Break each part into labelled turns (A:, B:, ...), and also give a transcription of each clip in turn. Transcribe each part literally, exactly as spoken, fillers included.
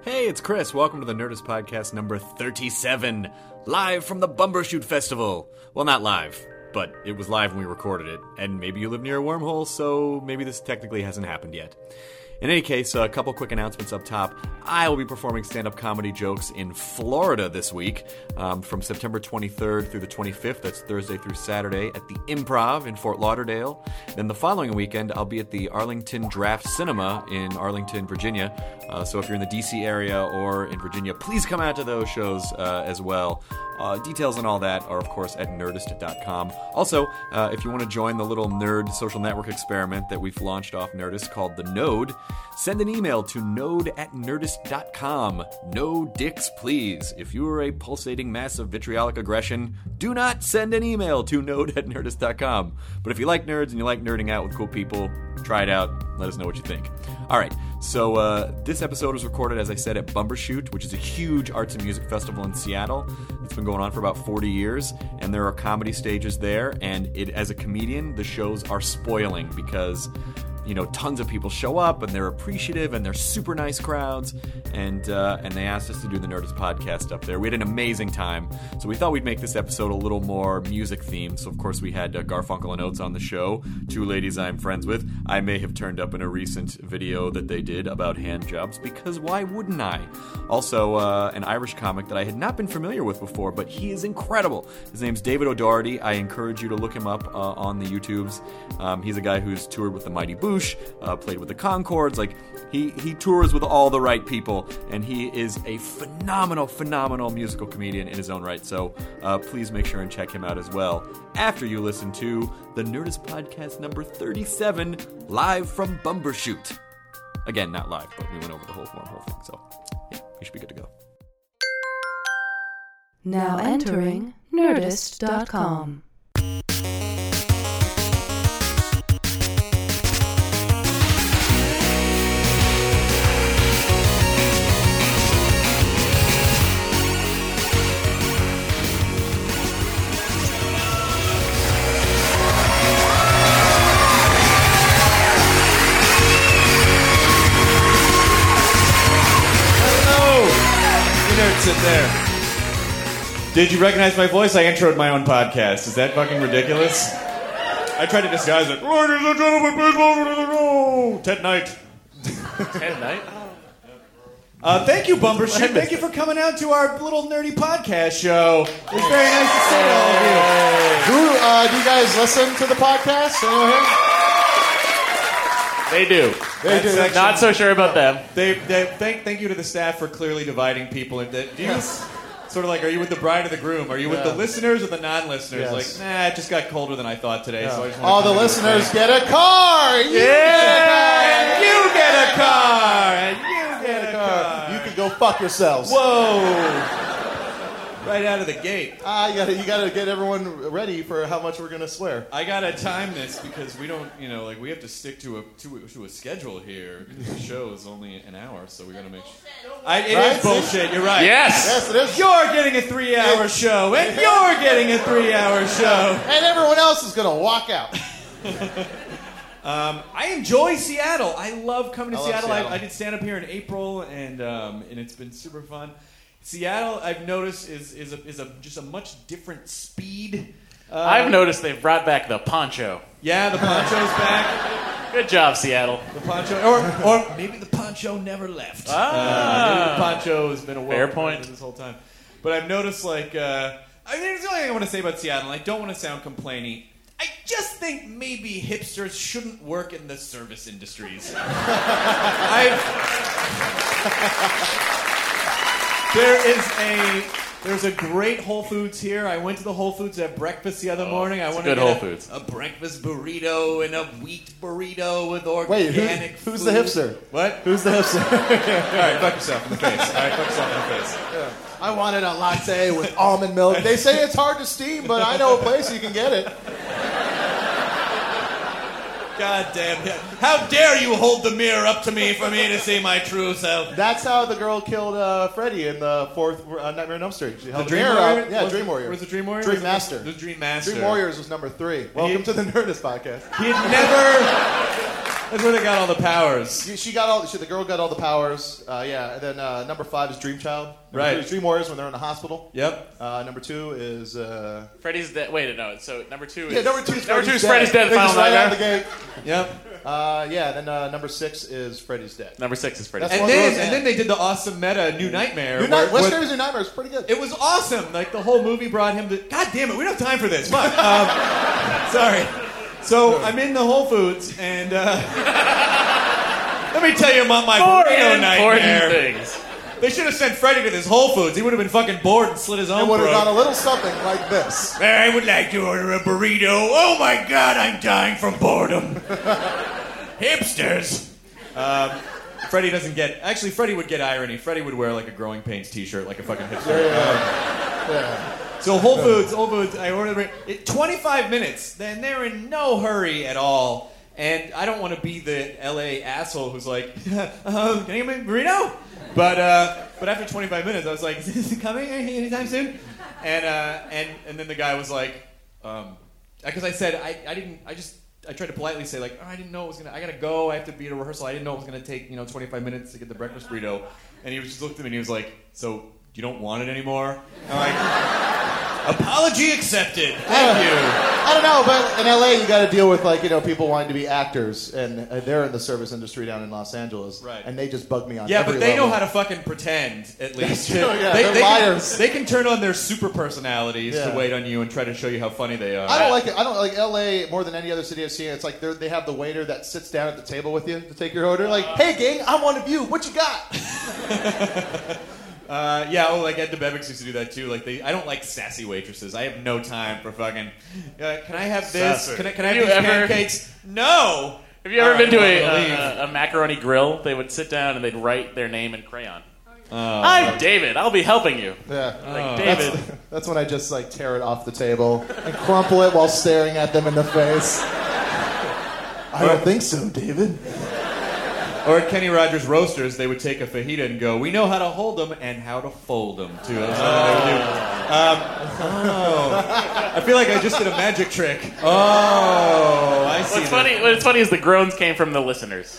A: Hey, it's Chris. Welcome to the Nerdist Podcast number thirty-seven, live from the Bumbershoot Festival. Well, not live, but it was live when we recorded it, and maybe you live near a wormhole, so maybe this technically hasn't happened yet. In any case, a couple quick announcements up top. I will be performing stand-up comedy jokes in Florida this week, um, from September twenty-third through the twenty-fifth. That's Thursday through Saturday at the Improv in Fort Lauderdale. Then the following weekend, I'll be at the Arlington Draft Cinema in Arlington, Virginia. Uh, so if you're in the D C area or in Virginia, please come out to those shows uh, as well. Uh, details on all that are, of course, at nerdist dot com. Also, uh, if you want to join the little nerd social network experiment that we've launched off Nerdist called The Node, send an email to node at nerdist dot com. No dicks, please. If you are a pulsating mass of vitriolic aggression, do not send an email to node at nerdist dot com. But if you like nerds and you like nerding out with cool people, try it out. Let us know what you think. All right, so uh, this episode was recorded, as I said, at Bumbershoot, which is a huge arts and music festival in Seattle. It's been going on for about forty years, and there are comedy stages there, and it, as a comedian, the shows are spoiling because, you know, tons of people show up, and they're appreciative, and they're super nice crowds, and uh, and they asked us to do the Nerdist Podcast up there. We had an amazing time, so we thought we'd make this episode a little more music-themed. So, of course, we had uh, Garfunkel and Oates on the show, two ladies I'm friends with. I may have turned up in a recent video that they did about hand jobs, because why wouldn't I? Also, uh, an Irish comic that I had not been familiar with before, but he is incredible. His name's David O'Doherty. I encourage you to look him up uh, on the YouTubes. Um, he's a guy who's toured with the Mighty Boosh, uh, played with the Conchords. Like, he, he tours with all the right people, and he is a phenomenal, phenomenal musical comedian in his own right. So uh, please make sure and check him out as well after you listen to the Nerdist Podcast number thirty-seven, live from Bumbershoot. Again, not live, but we went over the whole wormhole thing, so yeah, we should be good to go.
B: Now entering nerdist dot com.
C: Sit there. Did you recognize my voice? I introed my own podcast. Is that fucking ridiculous? I tried to disguise it. Ladies and gentlemen, please welcome to the show, Ted Knight.
D: Ted Knight?
C: Uh, thank you, Bumbershoot. Thank you for coming out to our little nerdy podcast show. It's very nice to see all of you.
E: Who, uh, do you guys listen to the podcast? Anyone here?
D: They do.
C: They do.
D: Section, Not so sure about them.
C: They, they thank thank you to the staff for clearly dividing people into. Do you
E: Yes.
C: sort of like, are you with the bride or the groom? Are you with
E: Yeah.
C: the listeners or the non-listeners?
E: Yes.
C: Like, nah, it just got colder than I thought today.
E: Yeah.
C: So I just wanna
E: All the
C: come to
E: listeners
C: thing.
E: get a car! You
C: Yeah, and you get a
E: car!
C: car, and you get a car.
E: You can go fuck yourselves.
C: Whoa! Right out of the gate.
E: Ah, you gotta, you gotta get everyone ready for how much we're gonna swear.
C: I gotta time this because we don't, you know, like we have to stick to a to, a- to a schedule here. The show is only an hour, so we gotta make sure. I, it
E: Right?
C: is bullshit. You're right.
D: Yes!
E: Yes, it is.
C: You're getting a three-hour show, and you're getting a three-hour show.
E: And everyone else is gonna walk out.
C: Um, I enjoy Seattle. I love coming to
E: I love
C: Seattle.
E: Seattle.
C: I, I did stand up here in April, and um, and it's been super fun. Seattle, I've noticed, is is a, is a just a much different speed. Uh,
D: I've noticed they've brought back the poncho.
C: Yeah, the poncho's back.
D: Good job, Seattle.
C: The poncho, or or maybe the poncho never left.
D: Ah.
C: Uh, maybe the poncho has been a
D: Fair point.
C: this whole time. But I've noticed, like, uh, I mean, it's the only thing I want to say about Seattle. I don't want to sound complainy. I just think maybe hipsters shouldn't work in the service industries. I've, there is a there's a great Whole Foods here. I went to the Whole Foods at breakfast the other morning. I
D: it's a
C: wanted
D: good
C: to get
D: Whole
C: a,
D: Foods.
C: a breakfast burrito and a wheat burrito with
E: Wait, who,
C: organic
E: who's
C: food.
E: the hipster?
C: What?
E: Who's the hipster?
C: All right, fuck yourself in the face. All right, fuck yourself in the face.
E: I wanted a latte with almond milk. They say it's hard to steam, but I know a place you can get it.
C: God damn it. How dare you hold the mirror up to me for me to see my true self?
E: That's how the girl killed uh, Freddy in the fourth uh, Nightmare on Elm Street. She held
C: The
E: the
C: Dream
E: mirror
C: Warrior?
E: up. Yeah,
C: Was
E: Dream
C: it-
E: Warrior.
C: was it Dream Warrior?
E: Dream
C: Was it-
E: Master.
C: it was Dream Master.
E: Dream Warriors was number three. Welcome
C: He-
E: to the Nerdist Podcast.
C: He had never... That's where they got all the powers.
E: She she got all. She, the girl got all the powers. Uh, yeah. And then uh, number five is Dream Child. Number
C: Right.
E: three is Dream Warriors when they're in the hospital.
C: Yep.
E: Uh, number two is. Uh,
D: Freddy's dead. Wait, no. So number two is
E: yeah, number two is
D: number
E: Freddy's
D: two is
E: Dead.
D: Freddy's dead. The
E: They
D: Final
E: just right out
D: Nightmare.
E: of the gate.
C: Yep.
E: Uh, yeah. Then uh, number six is Freddy's Dead.
D: Number six is Freddy's
E: That's
D: dead.
C: And
E: one
C: then
E: goes
C: and
E: in.
C: then they did the awesome meta New Nightmare.
E: New
C: where-
E: Night, Wes
C: where-
E: Craven's New Nightmare is pretty good.
C: It was awesome. Like the whole movie brought him to. God damn it, we don't have time for this. Fuck. Um, sorry. So I'm in the Whole Foods and uh, let me tell you about my
D: More
C: burrito
D: important
C: nightmare.
D: things.
C: They should have sent Freddy to this Whole Foods. He would have been fucking bored and slit his own
E: It would have
C: throat.
E: gone a little something like this.
C: I would like to order a burrito. Oh my god, I'm dying from boredom. Hipsters. Um, Freddy doesn't get. Actually, Freddy would get irony. Freddy would wear like a Growing Pains T-shirt, like a fucking hipster. Um,
E: Yeah.
C: So Whole Foods, Whole Foods. I ordered it. twenty-five minutes. Then they're in no hurry at all. And I don't want to be the L A asshole who's like, uh, "Can I get my burrito?" But uh, but after twenty-five minutes, I was like, "Is this coming anytime soon?" And uh, and and then the guy was like, um, because I said I, I didn't I just I tried to politely say like, oh, I didn't know it was gonna I gotta go I have to be at a rehearsal I didn't know it was gonna take you know twenty-five minutes to get the breakfast burrito, and he was just looked at me and he was like, so you don't want it anymore? I'm like, apology accepted. Thank you.
E: I don't know, but in L A you got to deal with like you know people wanting to be actors, and uh, they're in the service industry down in Los Angeles,
C: Right.
E: And they just bug me on.
C: Yeah,
E: every
C: but they
E: level.
C: know how to fucking pretend, at least.
E: true, yeah,
C: they,
E: they're
C: they
E: liars.
C: Can, they can turn on their super personalities
E: Yeah.
C: to wait on you and try to show you how funny they are.
E: I don't like it. I don't like L A more than any other city I've seen. It's like they're- they have the waiter that sits down at the table with you to take your order. Like, hey, gang, I'm one of you. What you got?
C: Uh, yeah, oh, like Ed DeBevics used to do that too. Like, they, I don't like sassy waitresses. I have no time for fucking. Uh, can I have this?
D: Sassy.
C: Can I, can I have
D: Have
C: these
D: you ever-
C: pancakes? No.
D: Have you ever
C: All
D: been to
C: right,
D: a,
C: I'm gonna leave.
D: a, a macaroni grill? They would sit down and they'd write their name in crayon.
C: Oh.
D: I'm David. I'll be helping you.
E: Yeah.
D: Like, David.
E: That's, that's when I just like tear it off the table and crumple it while staring at them in the face. I don't think so, David.
C: Or at Kenny Rogers Roasters, they would take a fajita and go, "We know how to hold them and how to fold them too." That's what they would do. Um, oh. I feel like I just did a magic trick. Oh, I see.
D: What's
C: that.
D: funny? What's funny is the groans came from the listeners.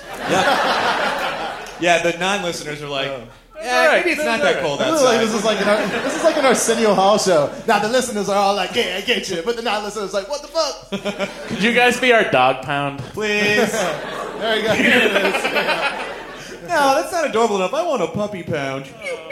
C: Yeah, the non-listeners are like, yeah,
D: all right,
C: maybe it's not
D: that's
C: that
D: all
C: cold
E: This is like
C: outside.
E: this is like an Ar- this is like an Arsenio Hall show. Now the listeners are all like, "Yeah, I get you," but the non-listeners are like, "What the fuck?"
D: Could you guys be our dog pound?
C: Please.
E: There you go. Here it is.
C: No, that's not adorable enough. I want a puppy pound.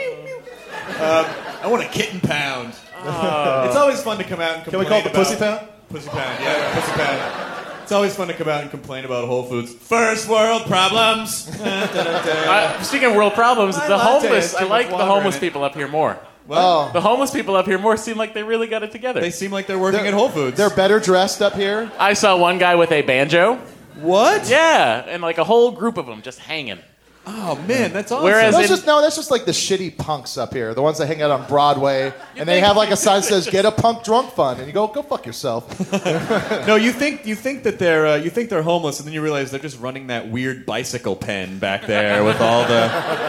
C: Um, I want a kitten pound. It's always fun to come out and
E: Can
C: complain
E: we call it the
C: about-
E: pussy pound?
C: Pussy pound, yeah, pussy pound. It's always fun to come out and complain about Whole Foods. First world problems.
D: Uh, speaking of world problems,
C: My
D: the
C: latte
D: homeless.
C: has
D: I
C: too
D: like
C: much
D: the
C: water
D: homeless
C: in it.
D: people up here more.
E: Oh,
D: The homeless people up here more seem like they really got it together.
C: They seem like they're working
E: They're-
C: at Whole Foods.
E: they're better dressed up here.
D: I saw one guy with a banjo.
C: what?
D: Yeah, and like a whole group of them just hanging.
C: Oh man, that's awesome.
D: Whereas
E: That's
D: in-
E: just no. That's just like the shitty punks up here, the ones that hang out on Broadway, and they
D: think-
E: have like a sign that says "Get a punk drunk fund," and you go, "Go fuck yourself."
C: no, you think you think that they're uh, you think they're homeless, and then you realize they're just running that weird bicycle pen back there with all the.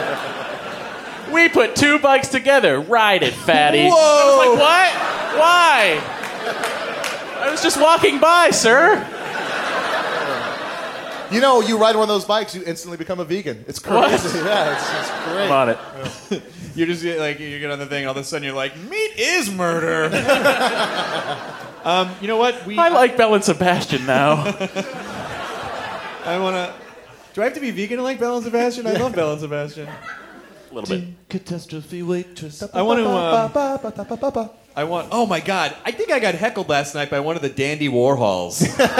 D: We put two bikes together. Ride it, fatty.
C: Whoa.
D: I was like, what? Why? I was just walking by, sir.
E: You know, you ride one of those bikes, you instantly become a vegan. It's crazy.
D: What?
E: Yeah, it's, it's great.
D: I'm on it.
C: You're just like you get on the thing, and all of a sudden you're like, meat is murder. um, you know what? We
D: I like Belle and Sebastian now.
C: I want to. Do I have to be vegan to like Belle and Sebastian? I love Belle and Sebastian.
D: A little bit.
E: Catastrophe waitress.
C: I want to. Um, I want. Oh my God! I think I got heckled last night by one of the Dandy Warhols.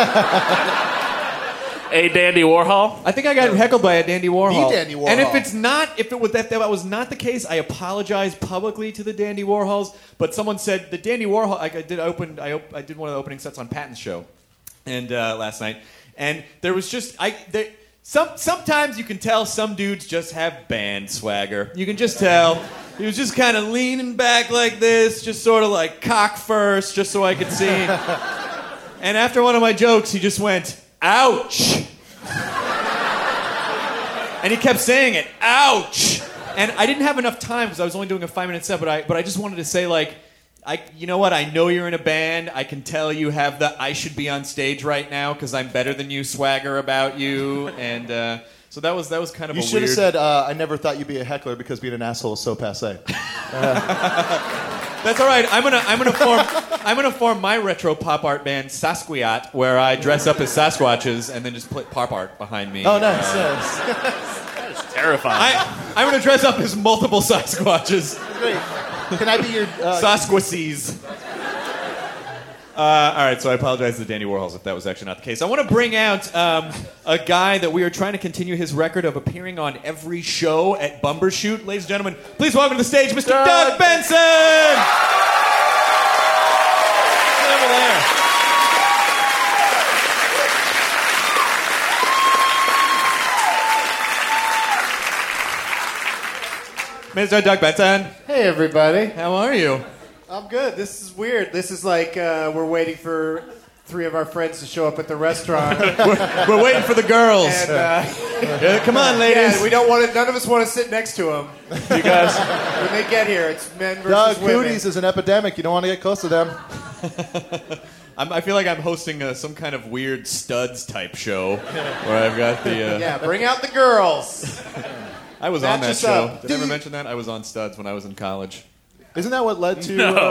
D: A Dandy Warhol.
C: I think I got heckled by a Dandy Warhol.
E: The Dandy Warhol.
C: And if it's not, if it was that, that was not the case, I apologize publicly to the Dandy Warhols. But someone said the Dandy Warhol. I, I did open. I, op- I did one of the opening sets on Patton's show, and uh, last night, and there was just I. There, some sometimes you can tell some dudes just have band swagger. You can just tell. He was just kind of leaning back like this, just sort of like cock first, just so I could see. And after one of my jokes, he just went, "Ouch." And he kept saying it, "Ouch." And I didn't have enough time because I was only doing a five minute set, but I but I just wanted to say, like, I, you know what? I know you're in a band. I can tell you have the I should be on stage right now because I'm better than you swagger about you. And uh, so that was that was kind of
E: You
C: a
E: should
C: weird...
E: have said, uh, I never thought you'd be a heckler because being an asshole is so passé.
C: That's all right. I'm gonna I'm gonna form I'm gonna form my retro pop art band Sasquiat, where I dress up as Sasquatches and then just play pop art behind me.
E: Oh, nice,
C: Uh,
E: nice.
D: Terrifying.
C: I, I'm gonna dress up as multiple Sasquatches.
E: Great. Can I be your... Uh,
C: Sasquacies. Uh, all right, so I apologize to Dandy Warhols if that was actually not the case. I want to bring out um, a guy that we are trying to continue his record of appearing on every show at Bumbershoot. Ladies and gentlemen, please welcome to the stage Mister Doug, Doug Benson! Get over there. Mister Doug Benson,
F: Hey, everybody.
C: how are you?
F: I'm good. This is weird. This is like uh, we're waiting for three of our friends to show up at the restaurant.
C: We're, we're waiting for the girls.
F: and uh,
C: Yeah, come on, ladies.
F: yeah, we don't want to. None of us want to sit next to them. You guys, when they get here, it's men versus
E: Doug,
F: women.
E: cooties is an epidemic. You don't want to get close to them.
C: I'm, I feel like I'm hosting uh some kind of weird studs type show where I've got the. Uh,
F: Yeah, bring out the girls.
C: I was on
F: match
C: that
F: us
C: show.
F: up.
C: Did I ever mention that? I was on Studs when I was in college.
E: Isn't that what led to...
D: No.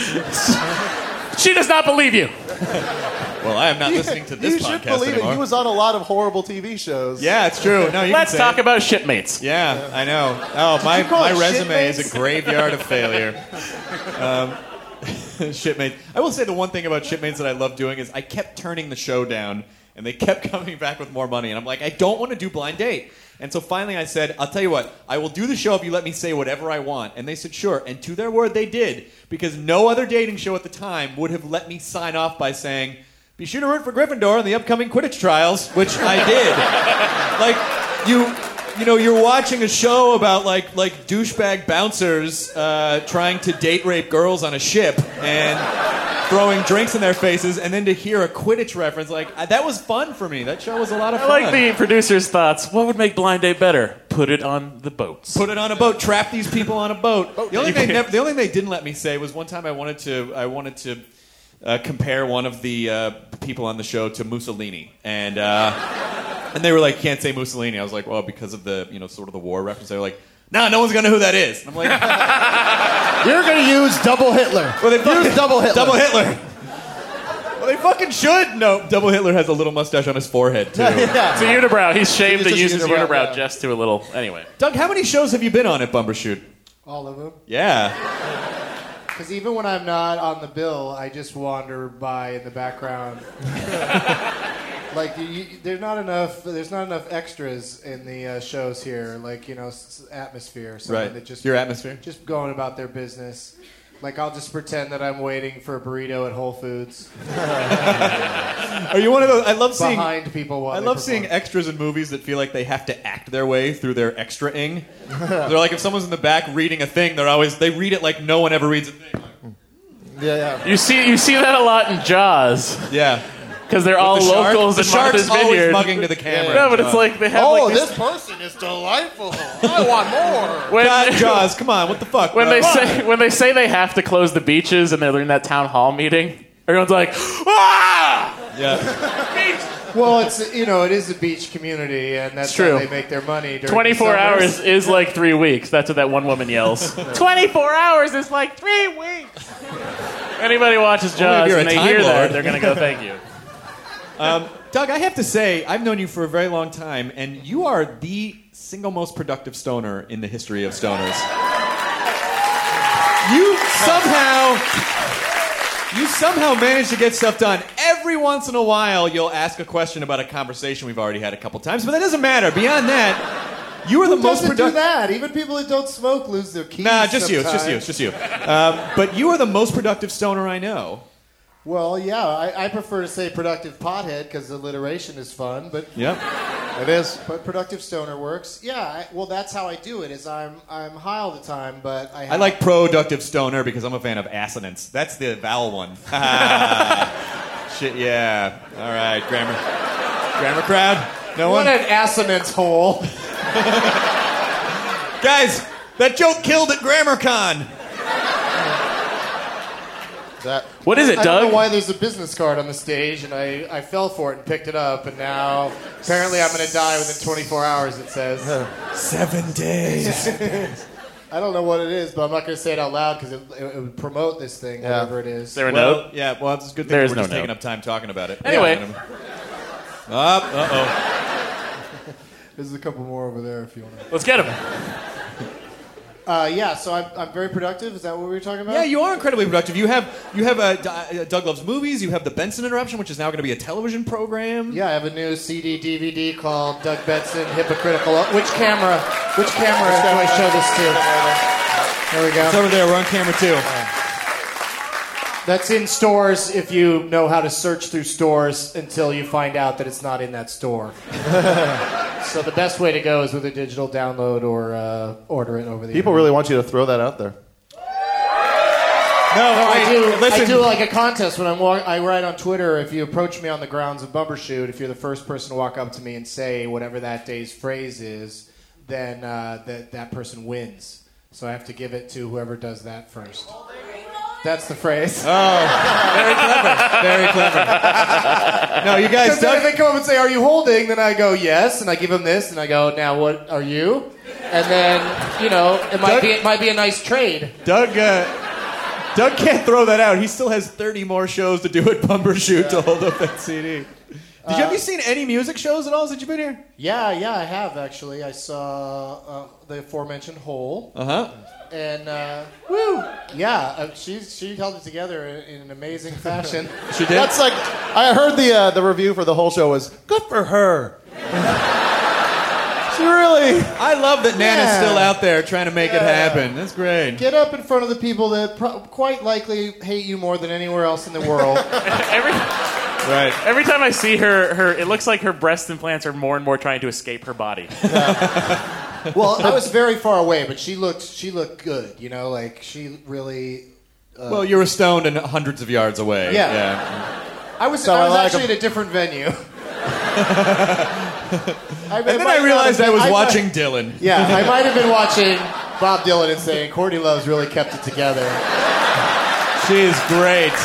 E: Uh,
D: She does not believe you.
C: Well, I am not listening to this
E: you should
C: podcast
E: believe
C: anymore.
E: it. He was on a lot of horrible T V shows.
C: Yeah, it's true. No, you
D: Let's
C: can say
D: talk
C: it.
D: about shitmates.
C: Yeah, I know. Oh, my
F: call
C: my
F: it
C: resume is
F: shitmates?
C: a graveyard of failure. Um, Shipmates. I will say the one thing about Shipmates that I love doing is I kept turning the show down, and they kept coming back with more money. And I'm like, I don't want to do Blind Date. And so finally I said, I'll tell you what, I will do the show if you let me say whatever I want. And they said, sure. And to their word, they did. Because no other dating show at the time would have let me sign off by saying, be sure to root for Gryffindor in the upcoming Quidditch trials, which I did. Like, you... You know, you're watching a show about like like douchebag bouncers uh, trying to date rape girls on a ship and throwing drinks in their faces, and then to hear a Quidditch reference, like uh, that was fun for me. That show was a lot of
D: I
C: fun.
D: like the producer's thoughts. What would make Blind Date better? Put it on the boats.
C: Put it on a boat. Trap these people on a boat. The only thing they never, the only thing they didn't let me say was one time I wanted to I wanted to uh, compare one of the uh, people on the show to Mussolini, and. Uh, And they were like, can't say Mussolini. I was like, well, because of the, you know, sort of the war reference. They were like, no, no one's going to know who that is. And I'm like,
E: You're going to use double Hitler.
C: well, they fucking,
E: Use double Hitler.
C: Double Hitler. Well, they fucking should. No, Double Hitler has a little mustache on his forehead, too.
E: Yeah.
D: It's a unibrow. He's shaved
E: It's
D: and
E: just a
D: uses
E: unibrow,
D: unibrow,
E: yeah.
D: just to a little. Anyway.
C: Doug, how many shows have you been on at Bumbershoot?
F: All of them.
C: Yeah.
F: Because even when I'm not on the bill, I just wander by in the background. Like you, you, there's not enough. There's not enough extras in the uh, shows here. Like you know, s- atmosphere. Someone
C: Right.
F: That just
C: Your atmosphere?
F: Just going about their business. Like I'll just pretend that I'm waiting for a burrito at Whole Foods
C: Are you one of those? I love seeing.
F: behind people. While
C: I
F: they
C: love
F: perform.
C: seeing extras in movies that feel like they have to act their way through their extra-ing. They're like, if someone's in the back reading a thing, they're always they read it like no one ever reads a thing.
E: Yeah, yeah.
D: You see, you see that a lot in Jaws
C: Yeah.
D: because they're all
C: The shark-
D: locals
C: the
D: in
C: shark's
D: Martha's
C: always
D: Vineyard.
C: mugging to the camera.
D: No, but it's like they have
E: Oh,
D: like
E: this
D: this.
E: person is delightful. I want more.
D: When,
C: God, Jaws, come on, what the fuck?
D: when
C: bro?
D: they say when they say they have to close the beaches and they're in that town hall meeting, everyone's like, ah!
C: Yeah.
F: Well, it's you know, it is a beach community, and that's
D: It's true.
F: how they make their money. During
D: twenty-four
F: the
D: hours
F: summers.
D: is like three weeks. That's what that one woman yells. twenty-four hours is like three weeks. Anybody watches
C: if
D: Jaws
C: you're
D: and
C: a
D: they
C: Time
D: hear that,
C: Lord.
D: they're going to go, thank you.
C: Doug, I have to say, I've known you for a very long time, and you are the single most productive stoner in the history of stoners. You somehow, you somehow manage to get stuff done. Every once in a while, you'll ask a question about a conversation we've already had a couple times, but that doesn't matter. Beyond that, you are the
F: Who
C: most
F: doesn't do
C: productive.
F: that? Even people that don't smoke lose their keys.
C: Nah, just you. It's just you.
F: sometimes.
C: It's just you. Um, but you are the most productive stoner I know.
F: Well, yeah, I, I prefer to say productive pothead because alliteration is fun, but
C: Yep.
E: It is.
F: but productive stoner works. Yeah, I, well, that's how I do it. Is I'm I'm high all the time, but I have,
C: I like productive stoner because I'm a fan of assonance. That's the vowel one. Shit, yeah. All right, grammar. Grammar crowd? No
F: what
C: one?
F: an assonance hole.
C: Guys, that joke killed at GrammarCon.
E: That.
D: What is it,
F: I
D: Doug?
F: don't know why there's a business card on the stage, and I, I fell for it and picked it up, and now apparently I'm going to die within twenty-four hours, it says.
C: Seven days.
F: I don't know what it is, but I'm not going to say it out loud because it, it, it would promote this thing,
E: Yeah.
F: whatever it is.
D: Is there a
C: Well,
D: note?
C: yeah, well, it's a good thing
D: There is
C: we're
D: no
C: just
D: note.
C: taking up time talking about it.
D: Anyway.
C: Yeah. Up, uh-oh.
F: There's a couple more over there if you want to.
D: Let's get him.
F: Uh, yeah, so I'm, I'm very productive. Is that what we were talking about?
C: Yeah, you are incredibly productive. You have you have uh, D- uh, Doug Loves Movies. You have the Benson Interruption, which is now going to be a television program.
F: Yeah, I have a new C D D V D called Doug Benson Hypocritical. Which camera? Which camera do I show this to? There we go.
C: It's over there. We're on camera too.
F: That's in stores if you know how to search through stores until you find out that it's not in that store. So the best way to go is with a digital download or uh, order it over the
E: People
F: internet.
E: really want you to throw that out there.
C: No,
F: No,
C: wait,
F: I do.
C: listen.
F: I do like a contest when I'm. Walk- I write on Twitter. If you approach me on the grounds of Bumbershoot, if you're the first person to walk up to me and say whatever that day's phrase is, then uh, that that person wins. So I have to give it to whoever does that first. That's the phrase.
C: Very clever. No, you guys.
F: Because then if
C: Doug,
F: they come up and say, "Are you holding?" then I go, "Yes," and I give them this, and I go, "Now what are you?" And then you know, it might
C: Doug-
F: be it might be a nice trade.
C: Doug. Uh, Doug can't throw that out. He still has thirty more shows to do at Bumbershoot to hold up that C D. Did you have you seen any music shows at all since you've been here?
F: Yeah, yeah, I have actually. I saw uh, the aforementioned Hole.
C: Uh huh.
F: And uh, woo, yeah, uh, she she held it together in, in an amazing fashion.
C: She did.
E: That's like I heard the uh, the review for the whole show was good for her. She really
C: I love that Nana's
F: Yeah.
C: still out there trying to make it
F: Yeah.
C: happen. That's great.
F: Get up in front of the people that pro- quite likely hate you more than anywhere else in the world.
D: Every
C: Right.
D: every time I see her, her it looks like her breast implants are more and more trying to escape her body.
F: Well, I was very far away, but she looked she looked good. You know, like she really.
C: Well, you were stoned and hundreds of yards away.
F: Yeah.
C: yeah.
F: I was
E: So
F: I
E: I
F: was
E: like
F: actually
E: 'em.
F: at a different venue. I,
C: And then I realized I was watching Dylan.
F: Yeah, I might have been watching Bob Dylan and saying Courtney Love's really kept it together.
C: She is great.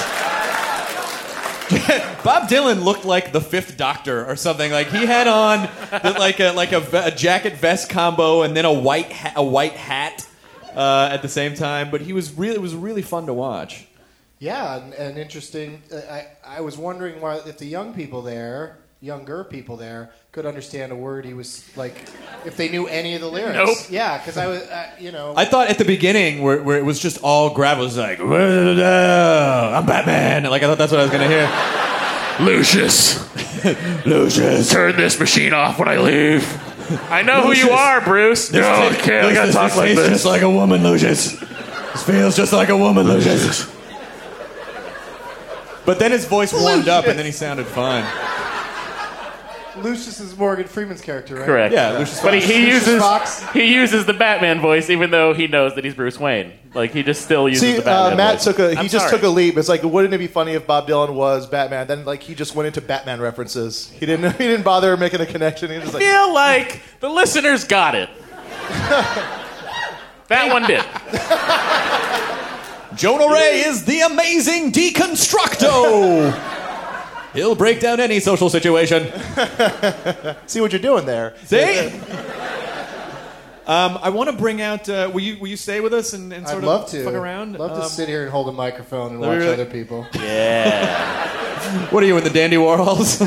C: Bob Dylan looked like the Fifth Doctor or something. Like he had on the, like a like a, ve- a jacket vest combo and then a white ha- a white hat uh, at the same time. But he was really it was really fun to watch.
F: Yeah, and, and interesting. Uh, I I was wondering why if the young people there, younger people there, could understand a word he was like, if they knew any of the lyrics.
D: Nope.
F: Yeah, because I was, uh, you know.
C: I thought at the beginning where, where it was just all gravel, it was like, I'm Batman. Like I thought that's what I was gonna hear.
D: Lucius,
C: Lucius.
D: turn this machine off when I leave. I know who you are, Bruce. No, I can't. I gotta talk like
C: feels
D: this.
C: just like a woman, Lucius. This feels just like a woman, Lucius. But then his voice warmed up, and then he sounded fine.
F: Lucius is Morgan Freeman's character, right?
D: Correct.
C: Yeah, Lucius
D: But he,
C: Fox.
D: he
F: Lucius
D: uses
F: Fox?
D: he uses the Batman voice, even though he knows that he's Bruce Wayne. Like he just still uses
E: see.
D: the Batman
E: Uh, Matt
D: voice.
E: took a he
D: I'm
E: just
D: sorry.
E: took a leap. It's like wouldn't it be funny if Bob Dylan was Batman? Then like he just went into Batman references. He didn't he didn't bother making a connection. He was just
D: I
E: like
D: feel like the listeners got it. That one did.
C: Jonah Ray is the amazing deconstructo. He'll break down any social situation.
E: see what you're doing there.
C: See? Um, I want to bring out. Uh, will you will you stay with us and, and
F: I'd
C: sort
F: love
C: of
F: to.
C: fuck around?
F: Love to
C: Um,
F: sit here and hold a microphone and
C: me
F: watch
C: really-
F: other people.
D: Yeah.
C: What are you in the Dandy Warhols?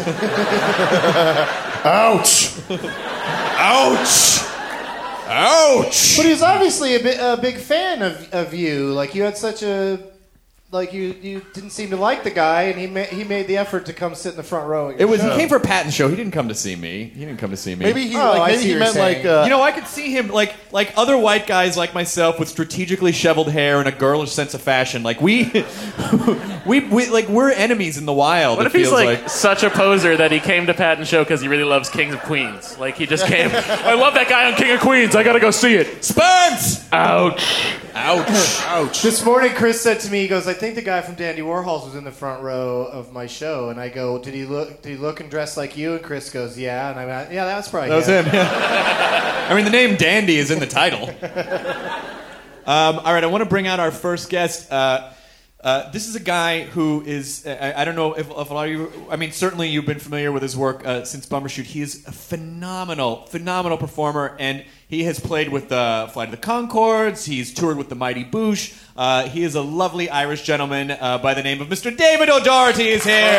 C: Ouch! Ouch! Ouch!
F: But he was obviously a, bi- a big fan of, of you. Like you had such a, like you, you didn't seem to like the guy, and he ma- he made the effort to come sit in the front row. At your
C: It was.
F: show.
C: He came for Patton's show. He didn't come to see me. He didn't come to see me.
E: Maybe he
F: Oh, I
E: like, maybe
F: see
E: he
F: what
E: meant
F: you're
E: like
F: saying.
E: uh,
C: You know, I could see him like like other white guys like myself with strategically shoveled hair and a girlish sense of fashion. Like we, we, we like we're enemies in the wild.
D: What
C: it
D: if he's
C: feels
D: like, such a poser that he came to Patton's show because he really loves King of Queens? Like he just came. I love that guy on King of Queens. I gotta go see it.
C: Spence?
D: Ouch.
C: Ouch! Ouch!
F: This morning, Chris said to me, he goes, "I think the guy from Dandy Warhols was in the front row of my show." And I go, "Did he look? Did he look and dress like you?" And Chris goes, "Yeah." And I'm like, "Yeah, that's probably
C: That was him. Yeah. I mean, the name Dandy is in the title. Um, all right, I want to bring out our first guest. Uh, Uh, this is a guy who is, I, I don't know if, if a lot of you, I mean, certainly you've been familiar with his work uh, since Bumbershoot. He is a phenomenal, phenomenal performer, and he has played with uh, Flight of the Conchords, he's toured with the Mighty Boosh. Uh, he is a lovely Irish gentleman uh, by the name of Mister David O'Doherty is here.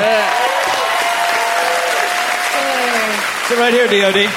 C: Sit right here, D O D.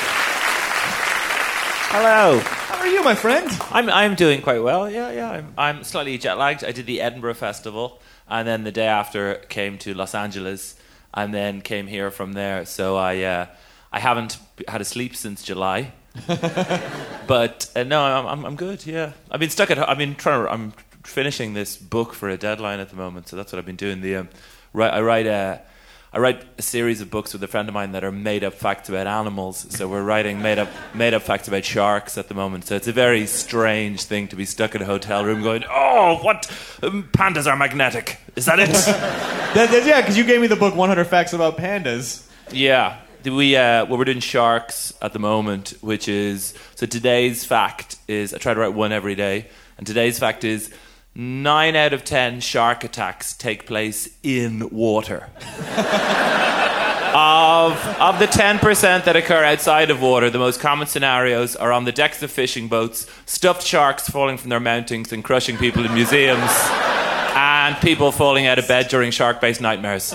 G: Hello.
C: How are you, my friend?
G: I'm I'm doing quite well. Yeah, yeah. I'm I'm slightly jet lagged. I did the Edinburgh Festival, and then the day after came to Los Angeles, and then came here from there. So I uh, I haven't had a sleep since July. But uh, no, I'm, I'm I'm good. Yeah, I've been stuck at. I've been trying to. I'm finishing this book for a deadline at the moment, so that's what I've been doing. The um, right, I write a. I write a series of books with a friend of mine that are made-up facts about animals. So we're writing made-up made-up facts about sharks at the moment. So it's a very strange thing to be stuck in a hotel room going, oh, what? Um, pandas are magnetic. Is that it?
C: that, that, yeah, because you gave me the book one hundred Facts About Pandas.
G: Yeah. We, uh, well, we're doing sharks at the moment, which is... So today's fact is... I try to write one every day. And today's fact is... Nine out of ten shark attacks take place in water. of, of the ten percent that occur outside of water, the most common scenarios are on the decks of fishing boats, stuffed sharks falling from their mountings and crushing people in museums, and people falling out of bed during shark-based nightmares.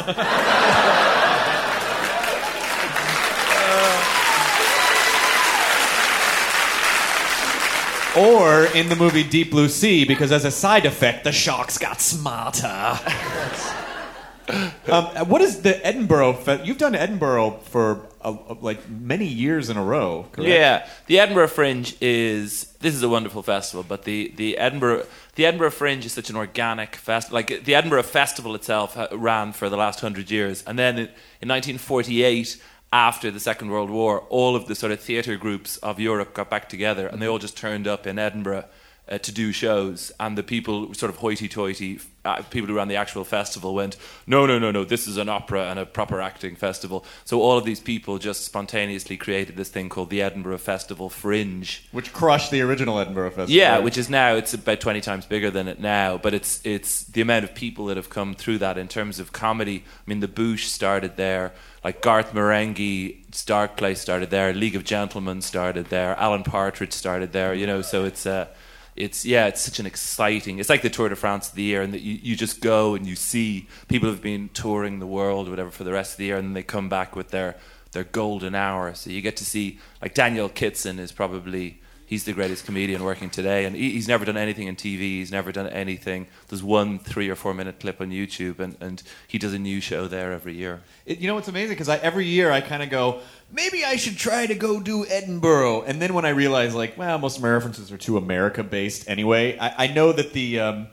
C: Or in the movie Deep Blue Sea, because as a side effect, the sharks got smarter. um, what is the Edinburgh? Fe- You've done Edinburgh for uh, like many years in a row, correct?
G: Yeah, the Edinburgh Fringe is. This is a wonderful festival, but the, the Edinburgh the Edinburgh Fringe is such an organic festival. Like the Edinburgh Festival itself ran for the last hundred years, and then in, in nineteen forty-eight. After the Second World War, all of the sort of theatre groups of Europe got back together, and they all just turned up in Edinburgh uh, to do shows. And the people, sort of hoity-toity, uh, people who ran the actual festival went, no, no, no, no, this is an opera and a proper acting festival. So all of these people just spontaneously created this thing called the Edinburgh Festival Fringe.
C: Which crushed the original Edinburgh Festival.
G: Yeah, which is now, it's about twenty times bigger than it now. But it's it's the amount of people that have come through that in terms of comedy. I mean, the Boosh started there. Like Garth Marenghi, Stark Place started there. League of Gentlemen started there. Alan Partridge started there. You know, so it's uh, it's yeah, it's such an exciting. It's like the Tour de France of the year, and that you, you just go and you see people who've been touring the world, or whatever, for the rest of the year, and then they come back with their their golden hour. So you get to see, like Daniel Kitson is probably. He's the greatest comedian working today, and he, he's never done anything in T V. He's never done anything. There's one three or four minute clip on YouTube, and, and he does a new show there every year.
C: It, you know what's amazing? Because every year I kind of go, maybe I should try to go do Edinburgh. And then when I realize, like, well, most of my references are too America-based anyway, I, I know that the, um,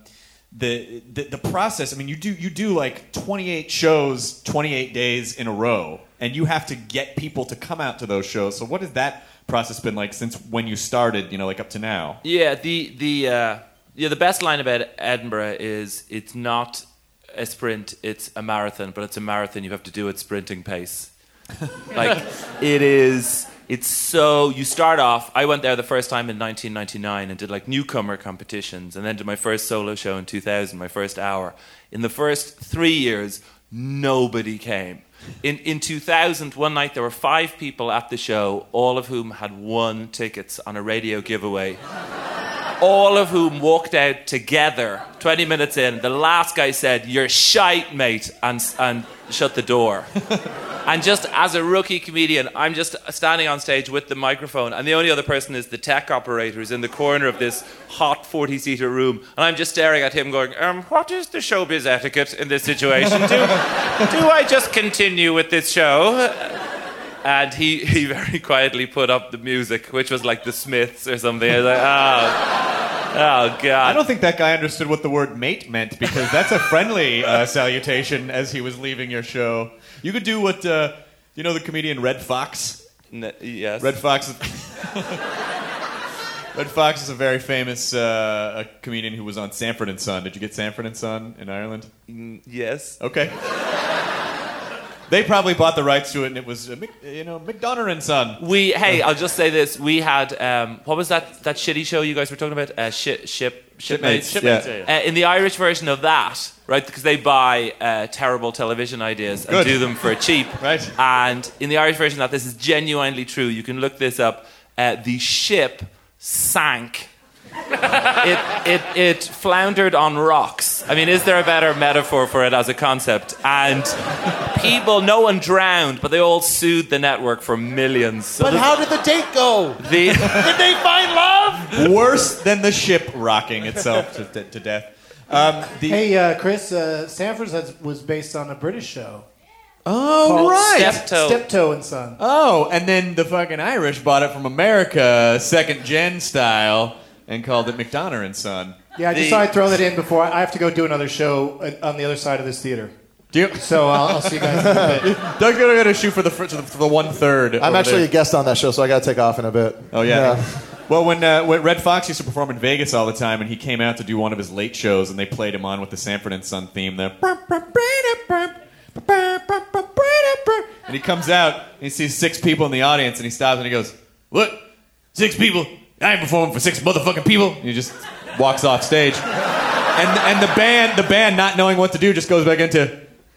C: the the the process, I mean, you do you do like twenty-eight shows, twenty-eight days in a row, and you have to get people to come out to those shows. So what has that process been like since when you started, you know, like up to now?
G: Yeah, the the uh, yeah the best line about Edinburgh is it's not a sprint, it's a marathon, but it's a marathon you have to do at sprinting pace. Like it is, it's so, you start off, I went there the first time in nineteen ninety-nine and did like newcomer competitions, and then did my first solo show in two thousand, my first hour. In the first three years, nobody came. In in two thousand, one night there were five people at the show, all of whom had won tickets on a radio giveaway. All of whom walked out together twenty minutes in. The last guy said, "You're shite, mate," and and shut the door. And just as a rookie comedian, I'm just standing on stage with the microphone, and the only other person is the tech operator who's in the corner of this hot forty-seater room, and I'm just staring at him going, um, what is the showbiz etiquette in this situation? Do, do I just continue with this show? And he, he very quietly put up the music, which was like the Smiths or something. I was like, oh, oh God.
C: I don't think that guy understood what the word mate meant, because that's a friendly uh, salutation as he was leaving your show. You could do what, uh, you know the comedian Red Fox?
G: N- yes.
C: Red Fox. Red Fox is a very famous uh, a comedian who was on Sanford and Son. Did you get Sanford and Son in Ireland?
G: Mm, yes.
C: Okay. They probably bought the rights to it, and it was, uh, Mc, you know, McDonough and Son.
G: We hey, I'll just say this: we had um, what was that that shitty show you guys were talking about? Uh, ship ship
C: Shipmates.
G: Shipmates.
C: Yeah.
G: Uh, in the Irish version of that, right? Because they buy uh, terrible television ideas and
C: Good.
G: do them for cheap.
C: Right.
G: And in the Irish version of that, this is genuinely true. You can look this up. Uh, the ship sank. it, it it floundered on rocks. I mean, is there a better metaphor for it as a concept? And people, no one drowned, but they all sued the network for millions. So
E: But
G: the-
E: how did the date go?
G: the
E: Did they find love?
C: Worse than the ship rocking itself to, to, to death. Um, the,
F: Hey, uh, Chris, uh, Sanford's has, was based on a British show.
C: oh,
F: called
C: right.
G: Steptoe.
F: Steptoe and Son.
C: Oh, and then the fucking Irish bought it from America, second gen style, and called it McDonough and Son.
F: Yeah, I just
G: The-
F: thought I'd throw that in before. I have to go do another show uh, on the other side of this theater.
C: Do you,
F: So uh, I'll see you guys in a bit.
C: Doug's gonna go to shoot for the fir- for the, for the one third.
E: I'm actually a guest on that show, so I got to take off in a bit.
C: Oh yeah. Well, when uh, when Red Fox used to perform in Vegas all the time, and he came out to do one of his late shows, and they played him on with the Sanford and Son theme, the and he comes out and he sees six people in the audience, and he stops and he goes, "What? Six people? I ain't performing for six motherfucking people." And he just walks off stage, and and the band the band not knowing what to do just goes back into.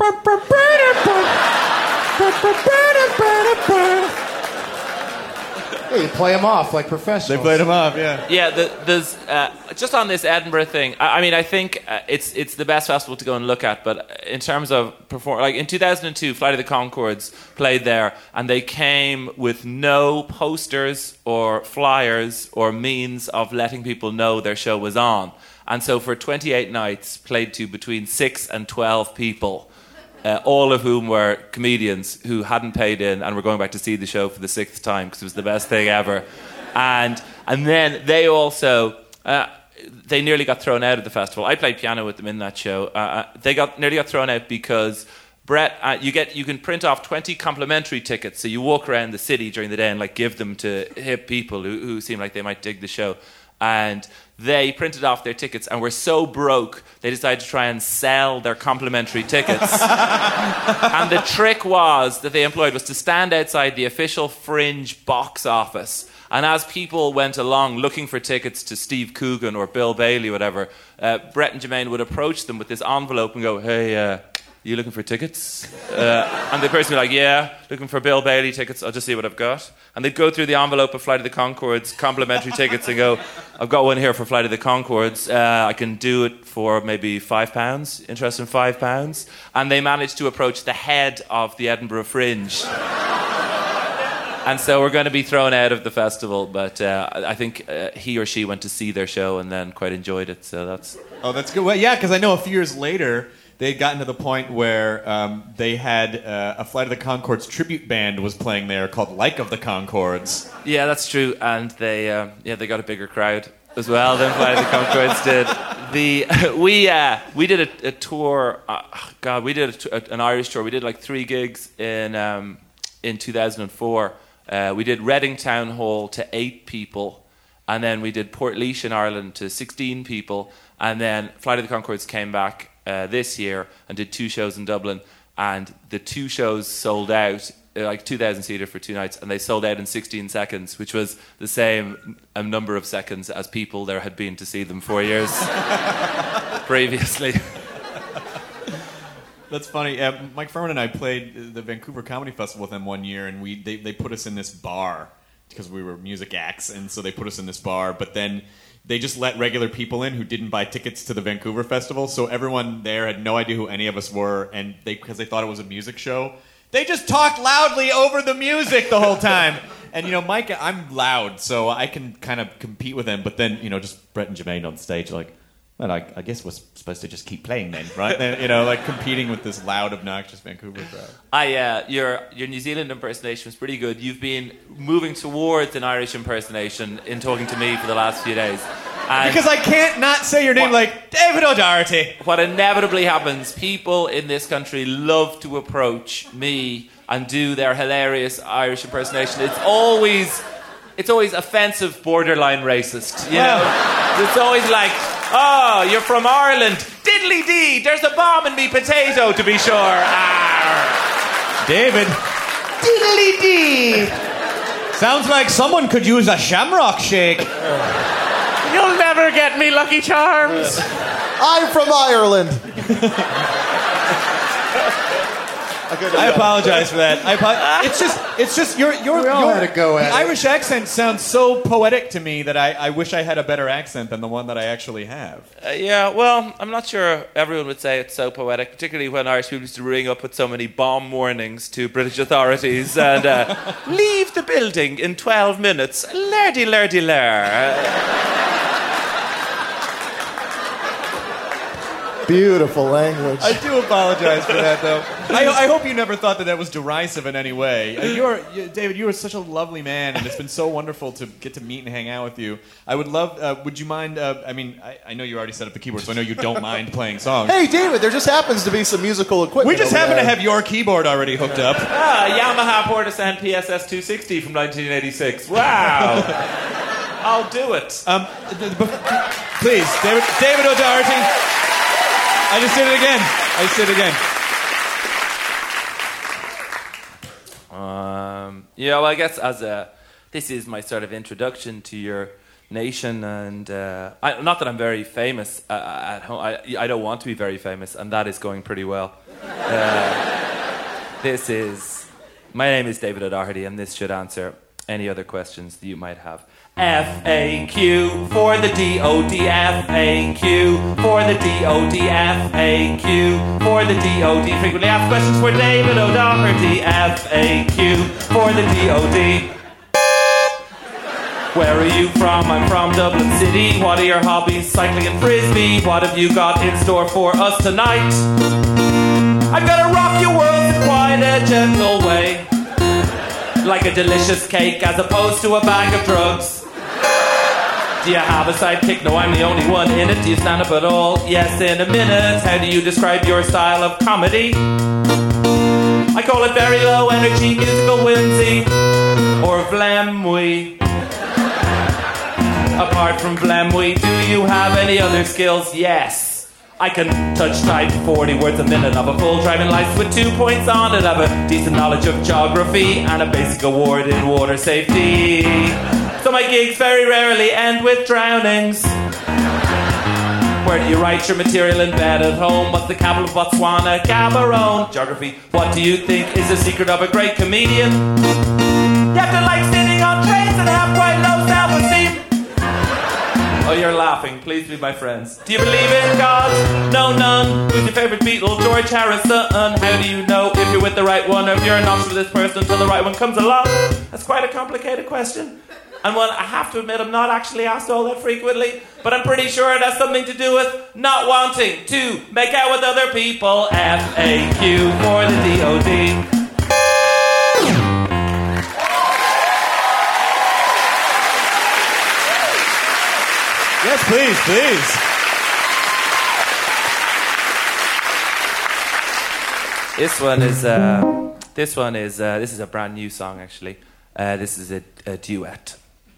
F: Yeah, you play them off like
C: They
F: professionals.
C: played him off, yeah.
G: Yeah, the, there's uh, just on this Edinburgh thing. I, I mean, I think uh, it's it's the best festival to go and look at. But in terms of perform, like in two thousand two, Flight of the Conchords played there, and they came with no posters or flyers or means of letting people know their show was on. And so for twenty-eight nights, played to between six and twelve people. Uh, all of whom were comedians who hadn't paid in and were going back to see the show for the sixth time because it was the best thing ever. And and then they also, uh, they nearly got thrown out of the festival. I played piano with them in that show. Uh, they got nearly got thrown out because Brett, uh, you get you can print off twenty complimentary tickets, so you walk around the city during the day and like give them to hip people who, who seem like they might dig the show. And they printed off their tickets and were so broke they decided to try and sell their complimentary tickets. And the trick was that they employed was to stand outside the official Fringe box office, and as people went along looking for tickets to Steve Coogan or Bill Bailey or whatever, uh, Brett and Jermaine would approach them with this envelope and go, "Hey, uh, you looking for tickets?" Uh, and the person would be like, "Yeah, looking for Bill Bailey tickets. I'll just see what I've got." And they'd go through the envelope of Flight of the Conchords, complimentary tickets, and go, "I've got one here for Flight of the Conchords. Uh, I can do it for maybe five pounds. Interested in five pounds?" And they managed to approach the head of the Edinburgh Fringe. And so we're going to be thrown out of the festival, but uh, I think uh, he or she went to see their show and then quite enjoyed it. So that's
C: Oh, that's good. Well, yeah, because I know a few years later they had gotten to the point where um, they had uh, a Flight of the Conchords tribute band was playing there called Like of the Conchords.
G: yeah, that's true. And they uh, yeah they got a bigger crowd as well than Flight of the Conchords did. The we uh, we did a, a tour. Uh, God, we did a t- a, an Irish tour. We did like three gigs in um, in two thousand four. Uh, we did Reading Town Hall to eight people, and then we did Portlaoise in Ireland to sixteen people, and then Flight of the Conchords came back uh, this year and did two shows in Dublin, and the two shows sold out, uh, like two thousand seater for two nights, and they sold out in sixteen seconds, which was the same um, number of seconds as people there had been to see them four years previously.
C: That's funny. Uh, Mike Furman and I played the Vancouver Comedy Festival with them one year, and we they, they put us in this bar because we were music acts, and so they put us in this bar. But then they just let regular people in who didn't buy tickets to the Vancouver Festival, so everyone there had no idea who any of us were, and they because they thought it was a music show, they just talked loudly over the music the whole time. And, you know, Mike, I'm loud, so I can kind of compete with them, but then, you know, just Brett and Jermaine on stage, like, well, I, I guess we're supposed to just keep playing then, right? And, you know, like competing with this loud, obnoxious Vancouver crowd.
G: I, uh, your your New Zealand impersonation was pretty good. You've been moving towards an Irish impersonation in talking to me for the last few days. And
C: Because I can't not say your name
G: What?
C: like David O'Doherty.
G: what inevitably happens, people in this country love to approach me and do their hilarious Irish impersonation. It's always, it's always offensive, borderline racist. You know, it's always like, "Oh, you're from Ireland. Diddly dee, there's a bomb in me potato, to be sure." Arr.
C: David. Diddly dee. Sounds like someone could use a shamrock shake.
D: You'll never get me, Lucky Charms.
E: I'm from Ireland.
C: I apologize for that. I apo- it's just, it's just your your,
F: We all
C: your
F: had a go at
C: the
F: it.
C: Irish accent sounds so poetic to me that I, I wish I had a better accent than the one that I actually have.
G: Uh, yeah, well, I'm not sure everyone would say it's so poetic, particularly when Irish people used to ring up with so many bomb warnings to British authorities and uh, leave the building in twelve minutes. Lurdy, lurdy, lur.
E: Beautiful language.
C: I do apologize for that, though. I, I hope you never thought that that was derisive in any way. Uh, You're, you, David, you are such a lovely man, and it's been so wonderful to get to meet and hang out with you. I would love, uh, would you mind, uh, I mean, I, I know you already set up the keyboard, so I know you don't mind playing songs.
E: Hey, David, there just happens to be some musical equipment.
C: We just
E: over
C: happen
E: there.
C: to have your keyboard already hooked up.
G: Ah, Yamaha Portasound P S S two sixty from nineteen eighty-six. Wow. I'll do it.
C: Um, th- th- b- please, David, David O'Doherty. I just did it again. I just did it again.
G: Um, yeah, well, I guess as a, this is my sort of introduction to your nation, and uh, I, not that I'm very famous uh, at home. I, I don't want to be very famous, and that is going pretty well. Uh, this is, my name is David O'Doherty, and this should answer any other questions that you might have. F A Q for the D O D, F A Q for the D O D, F A Q for the D O D. Frequently asked questions for David O'Doherty, F A Q for the D O D. Where are you from? I'm from Dublin City. What are your hobbies? Cycling and frisbee. What have you got in store for us tonight? I'm gonna rock your world in quite a gentle way, like a delicious cake as opposed to a bag of drugs. Do you have a sidekick? No, I'm the only one in it. Do you stand up at all? Yes, in a minute. How do you describe your style of comedy? I call it very low energy, musical whimsy, or vlamwee. Apart from vlamwee, do you have any other skills? Yes. I can touch type forty words a minute of a full driving license with two points on it. I have a decent knowledge of geography and a basic award in water safety. So my gigs very rarely end with drownings. Where do you write your material in bed at home? What's the capital of Botswana? Gaborone. Geography. What do you think is the secret of a great comedian? You have to like sitting on trains and have quite low self-esteem. Oh, you're laughing. Please be my friends. Do you believe in God? No, none. Who's your favorite Beatle? George Harrison. How do you know if you're with the right one or if you're not with this person until the right one comes along? That's quite a complicated question. And one I have to admit I'm not actually asked all that frequently, but I'm pretty sure it has something to do with not wanting to make out with other people. F A Q for the D O D.
C: Yes, please, please.
G: This one is uh, this one is uh, this is a brand new song actually. Uh, this is a, a duet.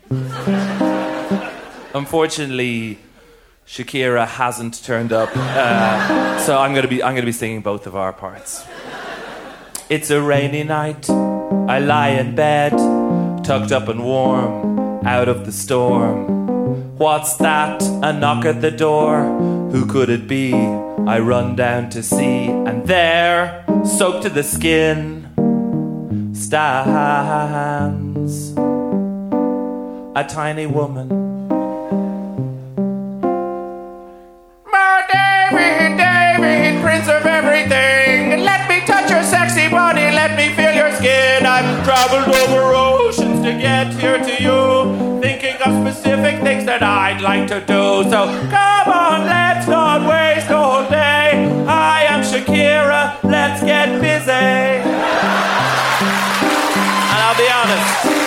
G: Unfortunately, Shakira hasn't turned up, uh, so I'm gonna be I'm gonna be singing both of our parts. It's a rainy night. I lie in bed, tucked up and warm, out of the storm. What's that? A knock at the door. Who could it be? I run down to see, and there, soaked to the skin, stands a tiny woman. My David, David, Prince of everything. Let me touch your sexy body, let me feel your skin. I've traveled over oceans to get here to you, thinking of specific things that I'd like to do. So come on, let's not waste all day. I am Shakira, let's get busy. And I'll be honest,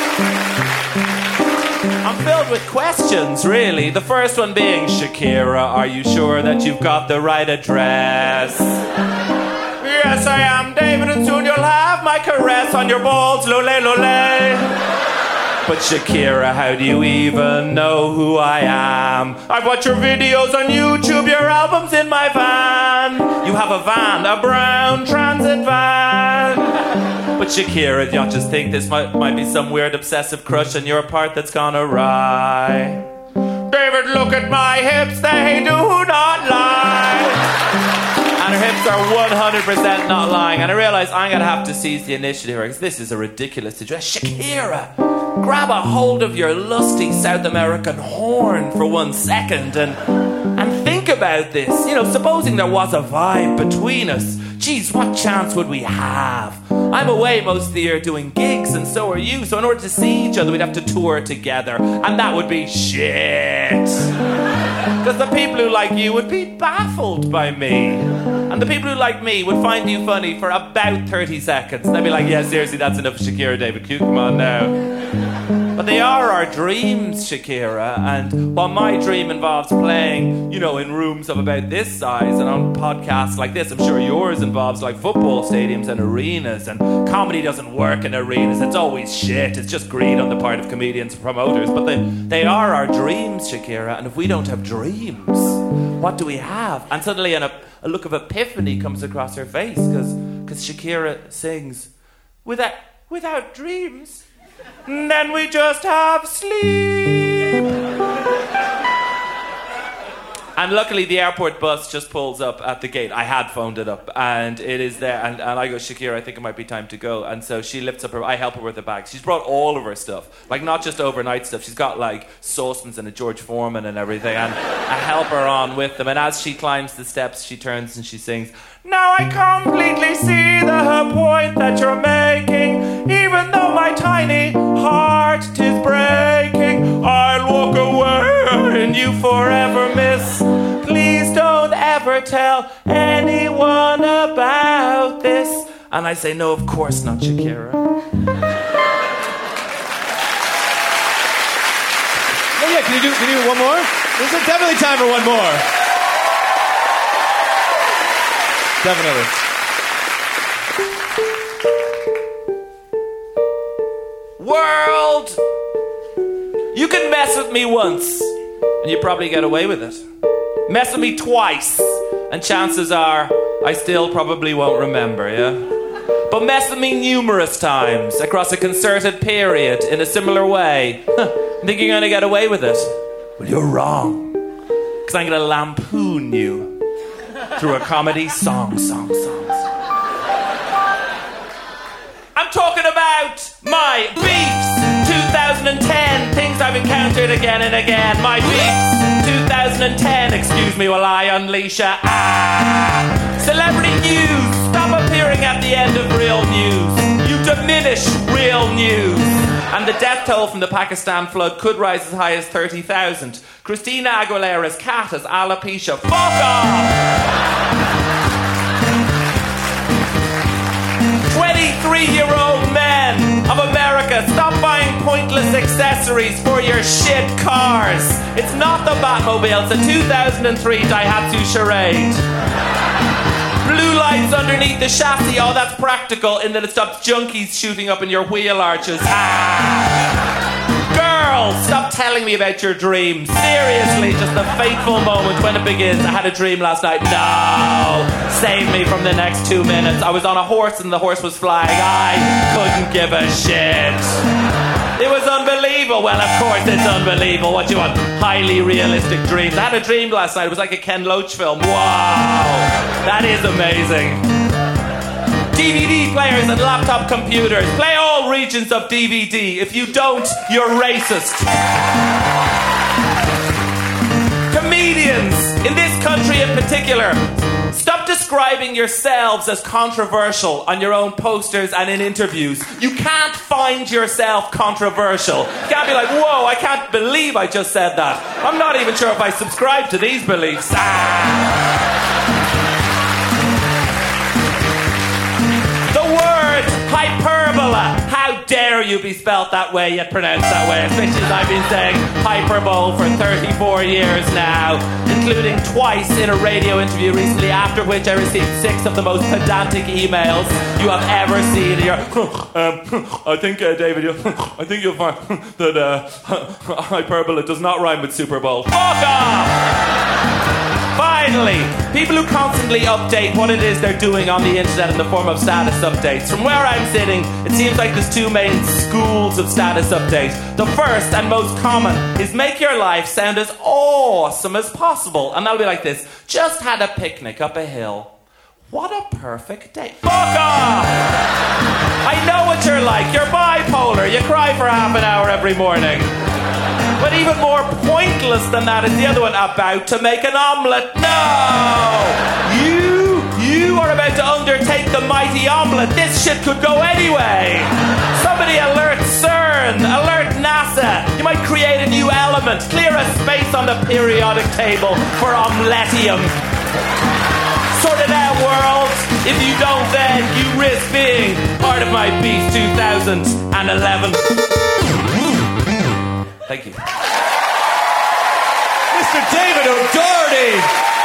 G: I'm filled with questions, really. The first one being, Shakira, are you sure that you've got the right address? Yes, I am, David, and soon you'll have my caress on your balls, lole, lole. But Shakira, how do you even know who I am? I've watched your videos on YouTube, your albums in my van. You have a van, a brown transit van. But Shakira, don't just think this might, might be some weird obsessive crush on your part that's gone awry. David, look at my hips, they do not lie. And her hips are one hundred percent not lying. And I realise I'm going to have to seize the initiative here because this is a ridiculous situation. Shakira, grab a hold of your lusty South American horn for one second and and think about this. You know, supposing there was a vibe between us, geez, what chance would we have? I'm away most of the year doing gigs, and so are you. So in order to see each other, we'd have to tour together, and that would be shit. Because the people who like you would be baffled by me. And the people who like me would find you funny for about thirty seconds. And they'd be like, yeah, seriously, that's enough Shakira, David Q, come on now. But they are our dreams, Shakira. And while my dream involves playing, you know, in rooms of about this size and on podcasts like this, I'm sure yours involves like football stadiums and arenas. And comedy doesn't work in arenas. It's always shit. It's just greed on the part of comedians and promoters. But they, they are our dreams, Shakira. And if we don't have dreams, what do we have? And suddenly an, a look of epiphany comes across her face because because Shakira sings, without, without dreams, then we just have sleep. And luckily the airport bus just pulls up at the gate. I had phoned it up and it is there. And, and I go, Shakira, I think it might be time to go. And so she lifts up her, I help her with the bag. She's brought all of her stuff. Like not just overnight stuff. She's got like saucepans and a George Foreman and everything. And I help her on with them. And as she climbs the steps, she turns and she sings, now I completely see the point that you're making. Even though my tiny heart is breaking, I'll walk away and you forever miss. Please don't ever tell anyone about this. And I say, no, of course not, Shakira.
C: Oh yeah, can you do, can you do one more? There's definitely time for one more. Definitely.
G: World, you can mess with me once, and you probably get away with it. Mess with me twice, and chances are I still probably won't remember, yeah? But mess with me numerous times across a concerted period in a similar way. Think you're going to get away with it? Well, you're wrong. Because I'm going to lampoon you through a comedy song, song, song, song. I'm talking about my beefs, two thousand ten, things I've encountered again and again. My beefs, two thousand ten, excuse me while I unleash a ah. Celebrity news, stop appearing at the end of real news. You diminish real news. And the death toll from the Pakistan flood could rise as high as thirty thousand. Christina Aguilera's cat has alopecia. Fuck off! twenty-three-year-old men of America, stop buying pointless accessories for your shit cars. It's not the Batmobile, it's a two thousand three Daihatsu Charade. Blue lights underneath the chassis, oh, that's practical in that it stops junkies shooting up in your wheel arches. Ah. Girls, stop telling me about your dreams. Seriously, just the fateful moment when it begins. I had a dream last night. No, save me from the next two minutes. I was on a horse and the horse was flying. I couldn't give a shit. It was unbelievable. Well, of course it's unbelievable. What do you want? Highly realistic dreams. I had a dream last night. It was like a Ken Loach film. Wow, that is amazing. D V D players and laptop computers. Play all regions of D V D. If you don't, you're racist. Comedians, in this country in particular, stop describing yourselves as controversial on your own posters and in interviews. You can't find yourself controversial. You can't be like, whoa, I can't believe I just said that. I'm not even sure if I subscribe to these beliefs. Ah. The word hyperbola. How dare you be spelt that way yet pronounced that way, especially as I've been saying hyperbole for thirty-four years now, including twice in a radio interview recently, after which I received six of the most pedantic emails you have ever seen in your um, I think uh, David you, I think you'll find that uh, hyperbola does not rhyme with Super Bowl. Fuck off! Finally, people who constantly update what it is they're doing on the internet in the form of status updates. From where I'm sitting, it seems like there's two main schools of status updates. The first and most common is make your life sound as awesome as possible. And that'll be like this. Just had a picnic up a hill. What a perfect day. Fuck off! I know what you're like. You're bipolar. You cry for half an hour every morning. But even more pointless than that is the other one. About to make an omelette. No! You, you are about to undertake the mighty omelette. This shit could go anyway. Somebody alert CERN. Alert NASA. You might create a new element. Clear a space on the periodic table for omeletium. Sort it out, world. If you don't, then you risk being part of my Beast two thousand eleven. Thank you.
C: Mister David O'Doherty.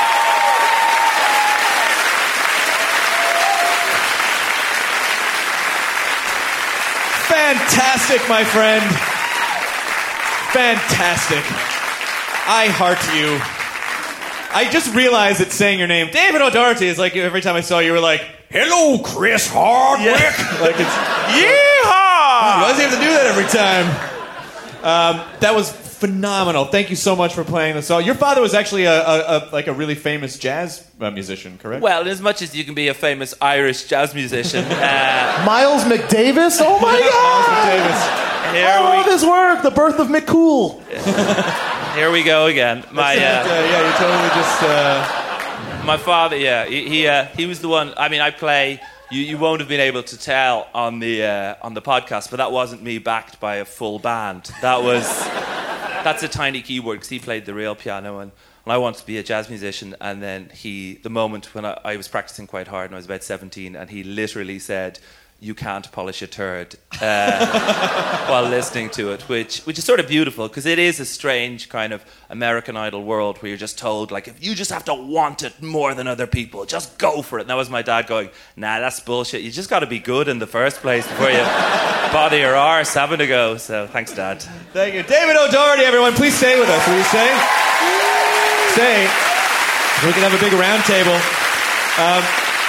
C: Fantastic, my friend. Fantastic. I heart you. I just realized that saying your name, David O'Doherty, is like every time I saw you, you were like, hello, Chris Hardwick. Yeah. Like it's, yeehaw! Why does he have to do that every time? Um, that was phenomenal. Thank you so much for playing the song. Your father was actually a, a, a like a really famous jazz uh, musician, correct?
G: Well, as much as you can be a famous Irish jazz musician. Uh,
E: Miles McDavis? Oh my God!
C: Miles McDavis.
G: Here
E: I love
G: we,
E: his work. The Birth of McCool.
G: here we go again. My, uh,
C: uh, yeah, you totally just... Uh...
G: My father, yeah, he he, uh, he was the one. I mean, I play. You, you won't have been able to tell on the uh, on the podcast, but that wasn't me backed by a full band. That was that's a tiny keyboard because he played the real piano, and, and I wanted to be a jazz musician. And then he, the moment when I, I was practicing quite hard, and I was about seventeen, and he literally said, "You can't polish a turd," uh, while listening to it, which which is sort of beautiful because it is a strange kind of American Idol world where you're just told, like, if you just have to want it more than other people, just go for it. And that was my dad going, nah, that's bullshit. You just got to be good in the first place before you bother your arse having to go. So thanks, Dad.
C: Thank you. David O'Doherty, everyone, please stay with us. Will you stay? Stay. We can have a big round table. Um,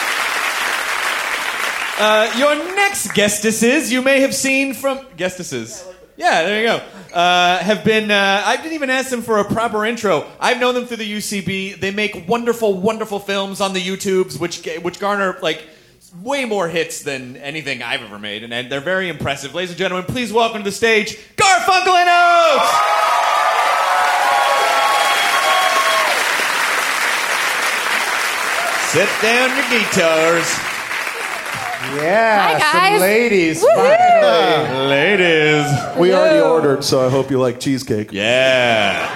C: Uh, your next guestesses, you may have seen from... Guestesses. Yeah, there you go. Uh, have been... Uh, I didn't even ask them for a proper intro. I've known them through the U C B. They make wonderful, wonderful films on the YouTubes, which which garner, like, way more hits than anything I've ever made. And, and they're very impressive. Ladies and gentlemen, please welcome to the stage, Garfunkel and Oates! Sit down your guitars.
F: Yeah,
H: Hi, guys.
F: some ladies.
H: Woohoo!
C: Ladies.
E: We already ordered, so I hope you like cheesecake.
C: Yeah.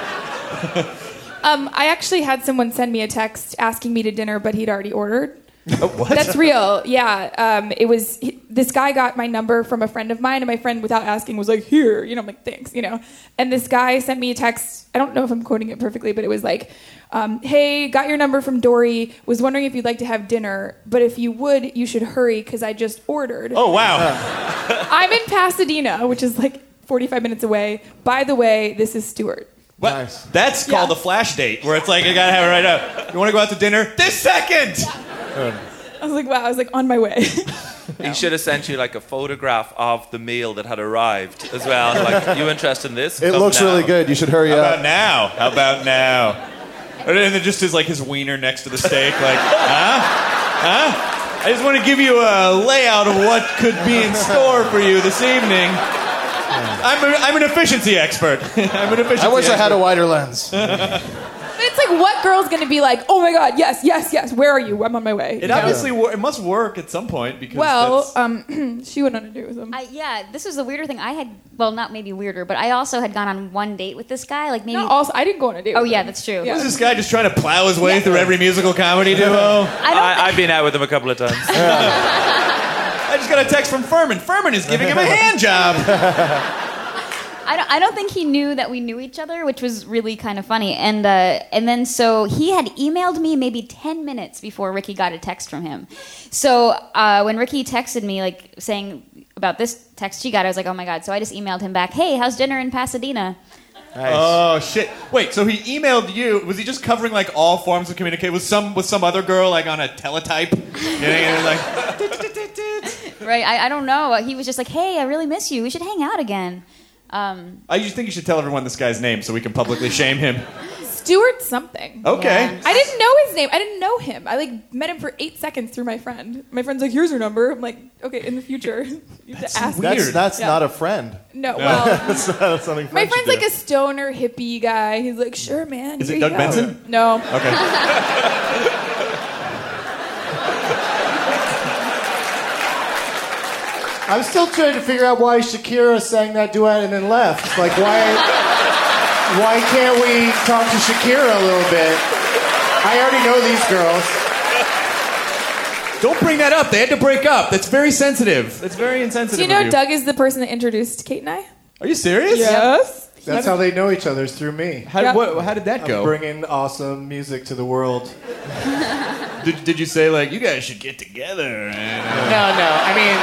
H: Um, I actually had someone send me a text asking me to dinner, but he'd already ordered.
C: Oh, what?
H: That's real. Yeah. Um, it was he, this guy got my number from a friend of mine, and my friend, without asking, was like, "Here," you know. I'm like, "Thanks," you know. And this guy sent me a text. I don't know if I'm quoting it perfectly, but it was like, um, "Hey, got your number from Dory. Was wondering if you'd like to have dinner, but if you would, you should hurry because I just ordered."
C: Oh, wow.
H: I'm in Pasadena, which is like forty-five minutes away. By the way, this is Stuart.
C: What?
E: Nice.
C: That's called
H: Yeah.
C: a flash date, where it's like, you gotta have it right now. You wanna go out to dinner? This second!
H: I was like, wow. I was like, on my way.
G: He should have sent you like a photograph of the meal that had arrived as well. Like, you interested in this?
E: It
G: Come
E: looks
G: now.
E: really good. You should hurry
C: How
E: up.
C: about now? How about now? And then just his, like, his wiener next to the steak, like, huh? Huh? I just want to give you a layout of what could be in store for you this evening. I'm, a, I'm an efficiency expert. I'm an efficiency
E: I wish I had a
C: expert.
E: wider lens.
H: But it's like, what girl's gonna be like, oh my god, yes, yes, yes, where are you? I'm on my way.
C: It obviously wor- it must work at some point because
H: Well,
C: that's...
H: um, she went on a date with him.
I: I, yeah, this was the weirder thing. I had, well, not maybe weirder, but I also had gone on one date with this guy. Like maybe.
H: No, also, I didn't go on a date
I: Oh
H: with
I: yeah,
H: him.
I: that's true.
H: Yeah.
C: What is this guy just trying to plow his way
I: Yeah.
C: through every musical comedy duo?
I: I don't.
G: I, I've been out with him a couple of times.
C: I just got a text from Furman. Furman is giving him a hand job.
I: I don't, I don't think he knew that we knew each other, which was really kind of funny. And uh, and then so he had emailed me maybe ten minutes before Ricky got a text from him. So uh, when Ricky texted me, like saying about this text she got, I was like, oh my god. So I just emailed him back, hey, how's dinner in Pasadena?
G: Nice.
C: Oh shit! Wait, so he emailed you? Was he just covering like all forms of communication? Was some with some other girl like on a teletype? You know, and like,
I: Right, I, I don't know. He was just like, hey, I really miss you. We should hang out again. Um,
C: I just think you should tell everyone this guy's name so we can publicly shame him.
H: Stuart something.
C: Okay.
I: Yeah.
H: I didn't know his name. I didn't know him. I like met him for eight seconds through my friend. My friend's like, "Here's her number." I'm like, "Okay, in the future, you have to ask."
C: weird.
E: That's, that's
H: Yeah.
E: not a friend.
H: No, well,
E: That's not that's something
H: my
E: friends
H: friend's
E: should
H: like
E: do.
H: a stoner hippie guy. He's like, "Sure, man."
C: Is
H: here
C: it
H: you
C: Doug
H: go."
C: Benson?
H: No.
C: Okay.
F: I'm still trying to figure out why Shakira sang that duet and then left. Like, why why can't we talk to Shakira a little bit? I already know these girls.
C: Don't bring that up. They had to break up. That's very sensitive. That's very insensitive.
H: Do you know
C: of
H: Doug is the person that introduced Kate and I?
C: Are you serious?
H: Yes.
F: That's how they know each other, is through me.
C: How,
H: Yeah.
C: what, how did that go?
F: Bringing awesome music to the world.
C: Did, did you say like you guys should get together? And, uh,
F: No, no. I mean,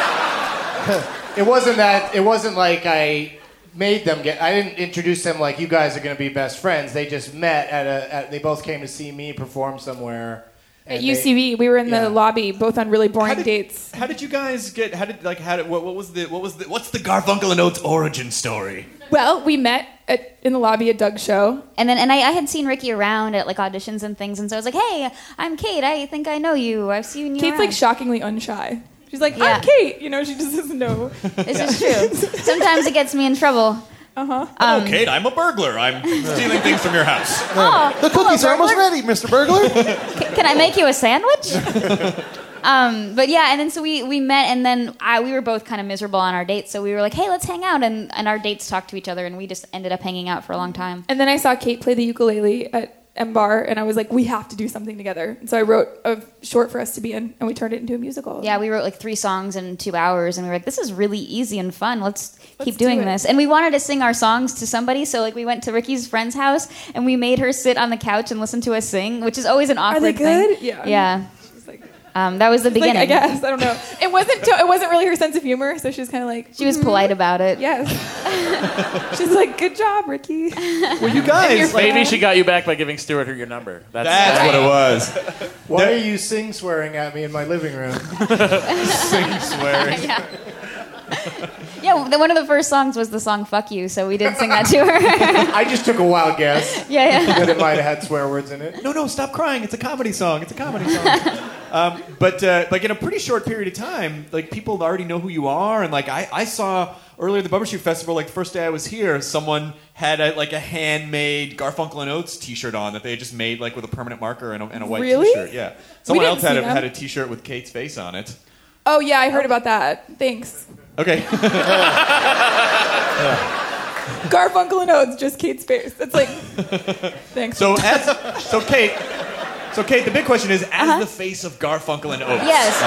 F: it wasn't that. It wasn't like I made them get. I didn't introduce them like you guys are going to be best friends. They just met at a. At, they both came to see me perform somewhere.
H: At
F: and
H: U C B, we were in
F: Yeah.
H: the lobby, both on really boring
C: How did-
H: dates.
C: How did you guys get? How did like how did what, what was the what was the what's the Garfunkel and Oates origin story?
H: Well, we met at, in the lobby at Doug's show.
I: and then and I, I had seen Ricky around at like auditions and things, and so I was like, hey, I'm Kate. I think I know you. I've seen you.
H: Kate's
I: around.
H: like shockingly unshy. She's like,
I: Yeah.
H: I'm Kate. You know, she just doesn't know.
I: This is true. Sometimes it gets me in trouble.
H: Uh-huh.
C: oh, Kate, I'm a burglar. I'm stealing things from your house.
I: Oh,
E: The cookies
I: hello,
E: are almost
I: burglar.
E: ready, Mister Burglar.
I: C- Can I make you a sandwich? um, but yeah, and then so we, we met, and then I, we were both kind of miserable on our dates, so we were like, hey, let's hang out, and, and our dates talked to each other, and we just ended up hanging out for a long time.
H: And then I saw Kate play the ukulele at M Bar, and I was like, we have to do something together. And so I wrote a short for us to be in, and we turned it into a musical.
I: Yeah, we wrote like three songs in two hours, and we were like, this is really easy and fun. Let's,
H: Let's
I: keep doing
H: do it.
I: this. And we wanted to sing our songs to somebody, so like we went to Ricky's friend's house, and we made her sit on the couch and listen to us sing, which is always an awkward
H: they good?
I: thing.
H: Yeah.
I: Yeah.
H: She's like,
I: Um, that was the
H: like,
I: beginning.
H: I guess. I don't know. It wasn't, to, it wasn't really her sense of humor, so she was kind of like,
I: She was polite about it.
H: yes. She's like, good job, Ricky.
C: Well, you guys. Like,
D: Maybe she got you back by giving Stuart her your number. That's,
C: that's what it was.
F: Why are you sing swearing at me in my living room?
C: Sing swearing.
I: yeah. Yeah, the- one of the first songs was the song "Fuck You," so we did sing that to her.
F: I just took a wild guess
I: yeah, yeah.
F: that it might have had swear words in it.
C: No, no, stop crying. It's a comedy song. It's a comedy song. um, but uh, like in a pretty short period of time, like people already know who you are, and like I, I saw earlier at the Bumbershoot Festival, like the first day I was here, someone had a, like a handmade Garfunkel and Oates T-shirt on that they had just made like with a permanent marker and a, and a white
H: Really?
C: T-shirt. Yeah, someone
H: didn't
C: else had
H: see
C: a,
H: them.
C: had a T-shirt with Kate's face on it.
H: Oh, yeah, I heard about that. Thanks.
C: Okay.
H: Garfunkel and Oates, just Kate's face. That's like, thanks.
C: So as so Kate, so Kate, the big question is, as the face of Garfunkel and Oates,
I: Yes.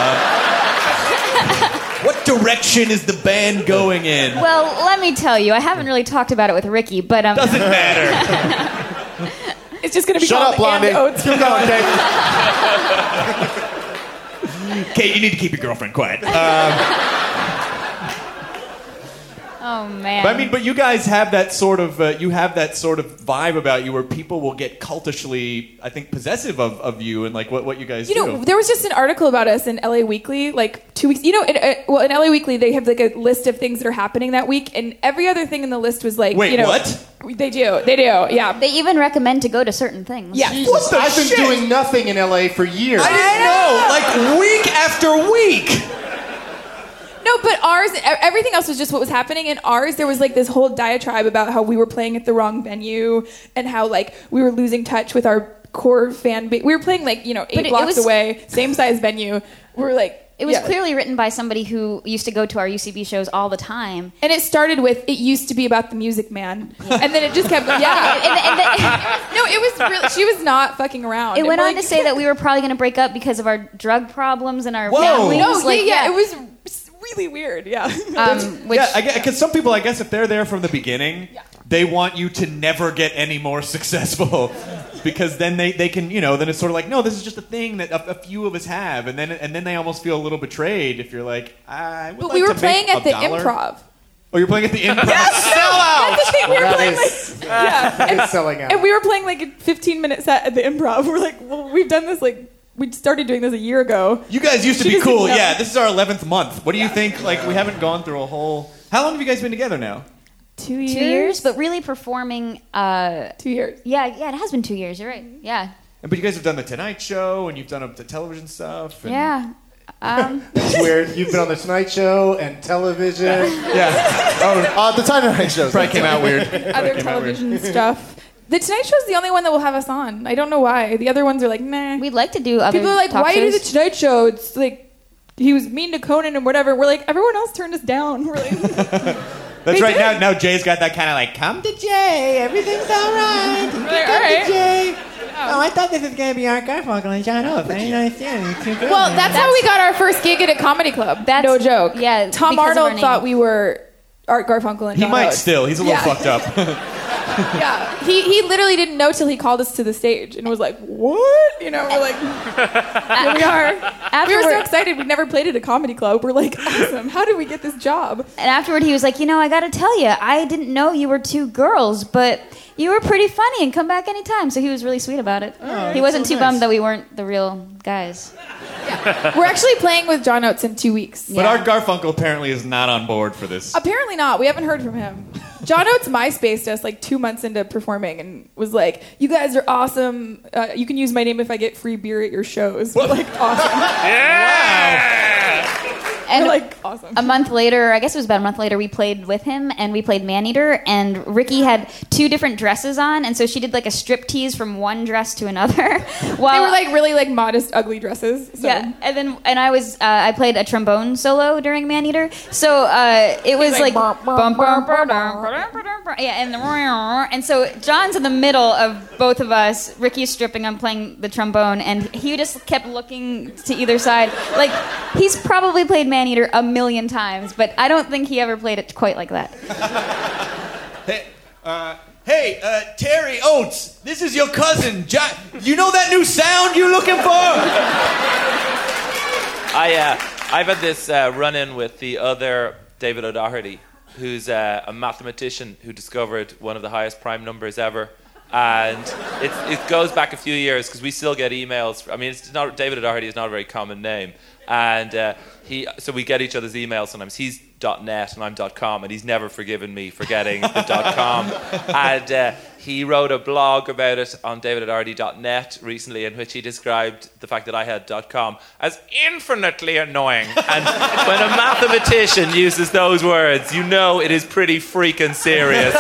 C: what direction is the band going in?
I: Well, let me tell you, I haven't really talked about it with Ricky, but um,
C: Doesn't matter.
H: it's just going to be
E: Shut
H: called
E: up, Blondie.
H: And Oates.
E: Keep going, Kate.
C: Kate, you need to keep your girlfriend quiet. Um,
I: oh man.
C: But I mean, but you guys have that sort of uh, you have that sort of vibe about you where people will get cultishly, I think, possessive of, of you and like what, what you guys
H: You
C: do.
H: know, there was just an article about us in L A Weekly, like two weeks. You know, in, uh, well, in L A Weekly, they have like a list of things that are happening that week, and every other thing in the list was like,
C: Wait,
H: you know,
C: what?
H: They do, they do, yeah,
I: They even recommend to go to certain things.
H: yeah.
F: Jesus,
C: the
F: I've been
C: shit?
F: doing nothing in L A for years.
C: I didn't know. Like week after week.
H: No, but ours, e- everything else was just what was happening. In ours, there was like this whole diatribe about how we were playing at the wrong venue and how like we were losing touch with our core fan base. We were playing like, you know, eight
I: But it- it
H: blocks
I: was-
H: away, same size venue. We were like,
I: It was
H: yeah.
I: clearly written by somebody who used to go to our U C B shows all the time.
H: And it started with, it used to be about the Music Man. And then it just kept going. Yeah.
I: And, and then,
H: No, it was really, she was not fucking around.
I: it went
H: we're
I: on
H: like,
I: to say that we were probably going to break up because of our drug problems and our
C: Whoa.
I: families.
H: No,
I: like,
H: yeah, yeah, it was really weird, yeah.
I: Um, which,
C: Yeah, because some people, I guess, if they're there from the beginning, they want you to never get any more successful, because then they, they can, you know, then it's sort of like, no, this is just a thing that a, a few of us have, and then and then they almost feel a little betrayed if you're like, I would
H: But
C: like
H: we were
C: to
H: playing
C: make
H: at
C: a
H: the
C: dollar.
H: Improv.
C: Oh, you're playing at the Improv.
H: That's the thing. We were
F: That
H: playing
F: is-
H: like yeah, and,
F: It's selling out.
H: and we were playing like a fifteen minute set at the Improv. We're like, well, we've done this like we started doing this a year ago.
C: You guys used to
H: She
C: be
H: just
C: cool.
H: didn't know.
C: Yeah, this is our eleventh month. What do you think? Like, we haven't gone through a whole... How long have you guys been together now?
H: Two years.
I: Two years, but really performing. Uh,
H: two years.
I: Yeah, yeah, it has been two years. You're right. Yeah,
C: But you guys have done the Tonight Show, and you've done the television stuff. And...
I: yeah. Um,
F: It's weird. You've been on the Tonight Show and television.
C: Yeah.
E: Oh, uh, the Tonight Show.
C: Probably came out weird.
H: Other television stuff. The Tonight Show's the only one that will have us on. I don't know why. The other ones are like, nah.
I: we'd like to do other.
H: People are like,
I: talk
H: why do you do
I: shows.
H: the Tonight Show? It's like he was mean to Conan and whatever. We're like, everyone else turned us down. We're like,
C: That's
H: They
C: right.
H: did.
C: Now, now Jay's got that kind of like, come to Jay, everything's all right.
H: we're like, all right.
C: Jay. Oh, I thought this was going to be Art Garfunkel and John Oates. I didn't understand. It's too good.
H: Well, that's, how we got our first gig at a comedy club.
I: That's-
H: no joke.
I: yeah,
H: Tom
I: because of our
H: Arnold
I: name.
H: thought we were Art Garfunkel and
C: He
H: John
C: might
H: Oates.
C: still. He's a little
H: Yeah.
C: fucked up.
H: Yeah, he he literally didn't know till he called us to the stage and was like, "What?" You know, we're like, "Here we are." We were so
I: Afterward-
H: excited. We'd never played at a comedy club. We're like, "Awesome! How did we get this job?"
I: And afterward, he was like, you know, I got to tell you, I didn't know you were two girls, but you were pretty funny and come back anytime. So he was really sweet about it. he wasn't
C: so
I: too
C: nice.
I: bummed that we weren't the real guys.
H: We're actually playing with John Oates in two weeks.
C: But
I: Yeah.
C: Art Garfunkel apparently is not on board for this.
H: Apparently not. We haven't heard from him. John Oates MySpaced us like two months into performing and was like, "You guys are awesome. Uh, you can use my name if I get free beer at your shows." We're like, "Awesome!"
I: And
H: We're like, "Awesome!"
I: a month later, I guess it was about a month later, we played with him and we played Maneater. And Ricky had two different dresses on, and so she did like a strip tease from one dress to another. While
H: They were like really like modest, ugly dresses. So.
I: yeah, and then and I was uh, I played a trombone solo during Maneater, so uh, it was like, bum, bum, bum, bum, yeah, and the and so John's in the middle of both of us. Ricky's stripping, I'm playing the trombone, and he just kept looking to either side. Like he's probably played Maneater a million times, but I don't think he ever played it quite like that.
C: Hey, uh, hey, uh, Terry Oates, this is your cousin. Jo- you know that new sound you're looking for?
G: I, uh, I've had this uh, run-in with the other David O'Doherty, who's uh, a mathematician who discovered one of the highest prime numbers ever. And it, it goes back a few years because we still get emails. I mean, it's not, David O'Doherty is not a very common name. And uh, he, so we get each other's emails sometimes. He's .net and I'm .com, and he's never forgiven me for getting the .com. And uh, he wrote a blog about it on david o'doherty dot net recently, in which he described the fact that I had .com as infinitely annoying. And when a mathematician uses those words, you know it is pretty freaking serious.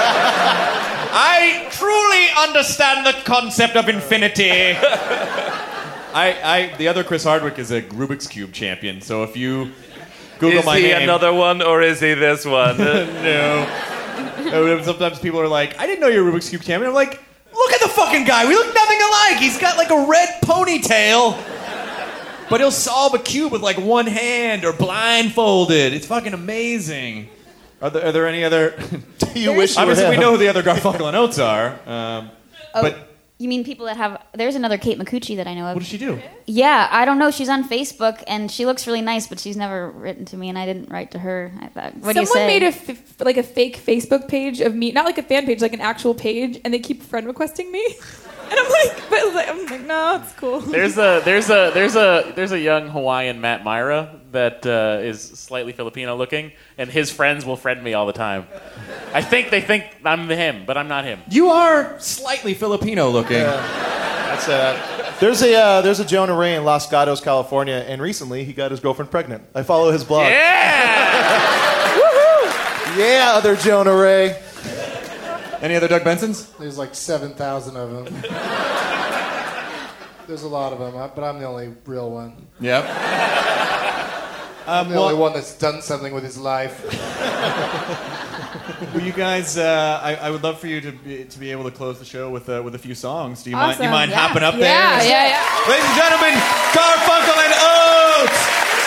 C: I truly understand the concept of infinity. I, I, the other Chris Hardwick is a Rubik's Cube champion, so if you Google
G: is
C: my
G: he
C: name...
G: another one, or is he this one?
C: No. Uh, Sometimes people are like, I didn't know you were a Rubik's Cube champion. I'm like, look at the fucking guy. We look nothing alike. He's got like a red ponytail, but he'll solve a cube with like one hand or blindfolded. It's fucking amazing. Are there, are there any other...
E: Do you wish you were
C: Obviously, we
E: him?
C: know who the other Garfunkel and Oates are. Um,
I: Oh,
C: but
I: you mean people that have? There's another Kate McCucci that I know of.
C: what does she do?
I: Yeah, I don't know. She's on Facebook and she looks really nice, but she's never written to me, and I didn't write to her. I thought, what do you
H: Someone
I: say?
H: made a f- like a fake Facebook page of me, not like a fan page, like an actual page, and they keep friend requesting me. And I'm like, but like, I'm like, no, it's cool.
D: There's a there's a there's a there's a young Hawaiian Matt Myra that uh, is slightly Filipino looking, and his friends will friend me all the time. I think they think I'm him, but I'm not him.
C: You are slightly Filipino looking.
E: That's uh, there's a uh, there's a Jonah Ray in Los Gatos, California, and recently he got his girlfriend pregnant. I follow his blog.
D: Yeah.
E: Yeah, other Jonah Ray.
C: Any other Doug Bensons?
F: There's like seven thousand of them. There's a lot of them, but I'm the only real one.
C: Yep.
F: I'm the
C: well-
F: only one that's done something with his life.
C: Well, you guys, uh, I, I would love for you to be, to be able to close the show with uh, with a few songs. Do you mind? You
H: Awesome.
C: mind
H: Yeah.
C: hopping up
H: Yeah,
C: there?
H: yeah, yeah.
C: Ladies and gentlemen, Garfunkel and Oates.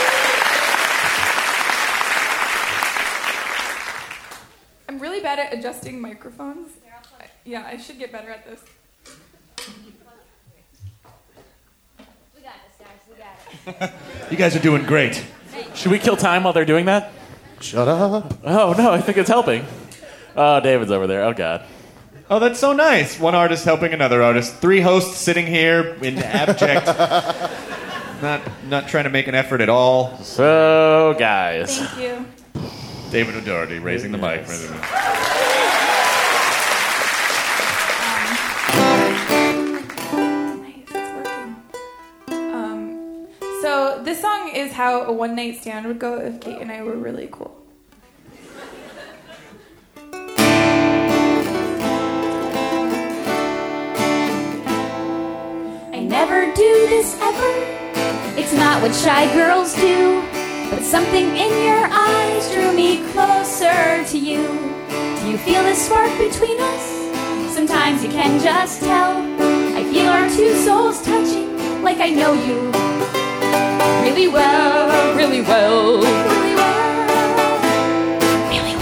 H: I'm really bad at adjusting microphones. I- Yeah, I should get better at this.
I: We got this, guys. We got it.
C: You guys are doing great.
D: Should we kill time while they're doing that?
E: Shut up.
D: Oh, no, I think it's helping. Oh, David's over there. Oh, God.
C: Oh, that's so nice. One artist helping another artist. Three hosts sitting here in abject, not not trying to make an effort at all.
D: So, guys.
H: Thank you.
C: David O'Doherty raising the mic.
H: Nice, it's working. Um, so this song is how a one night stand would go if Kate and I were really cool.
I: Never do this ever. It's not what shy girls do. But something in your eyes drew me closer to you. Do you feel the spark between us? Sometimes you can just tell. I feel our two souls touching like I know you really well, really well, really well, really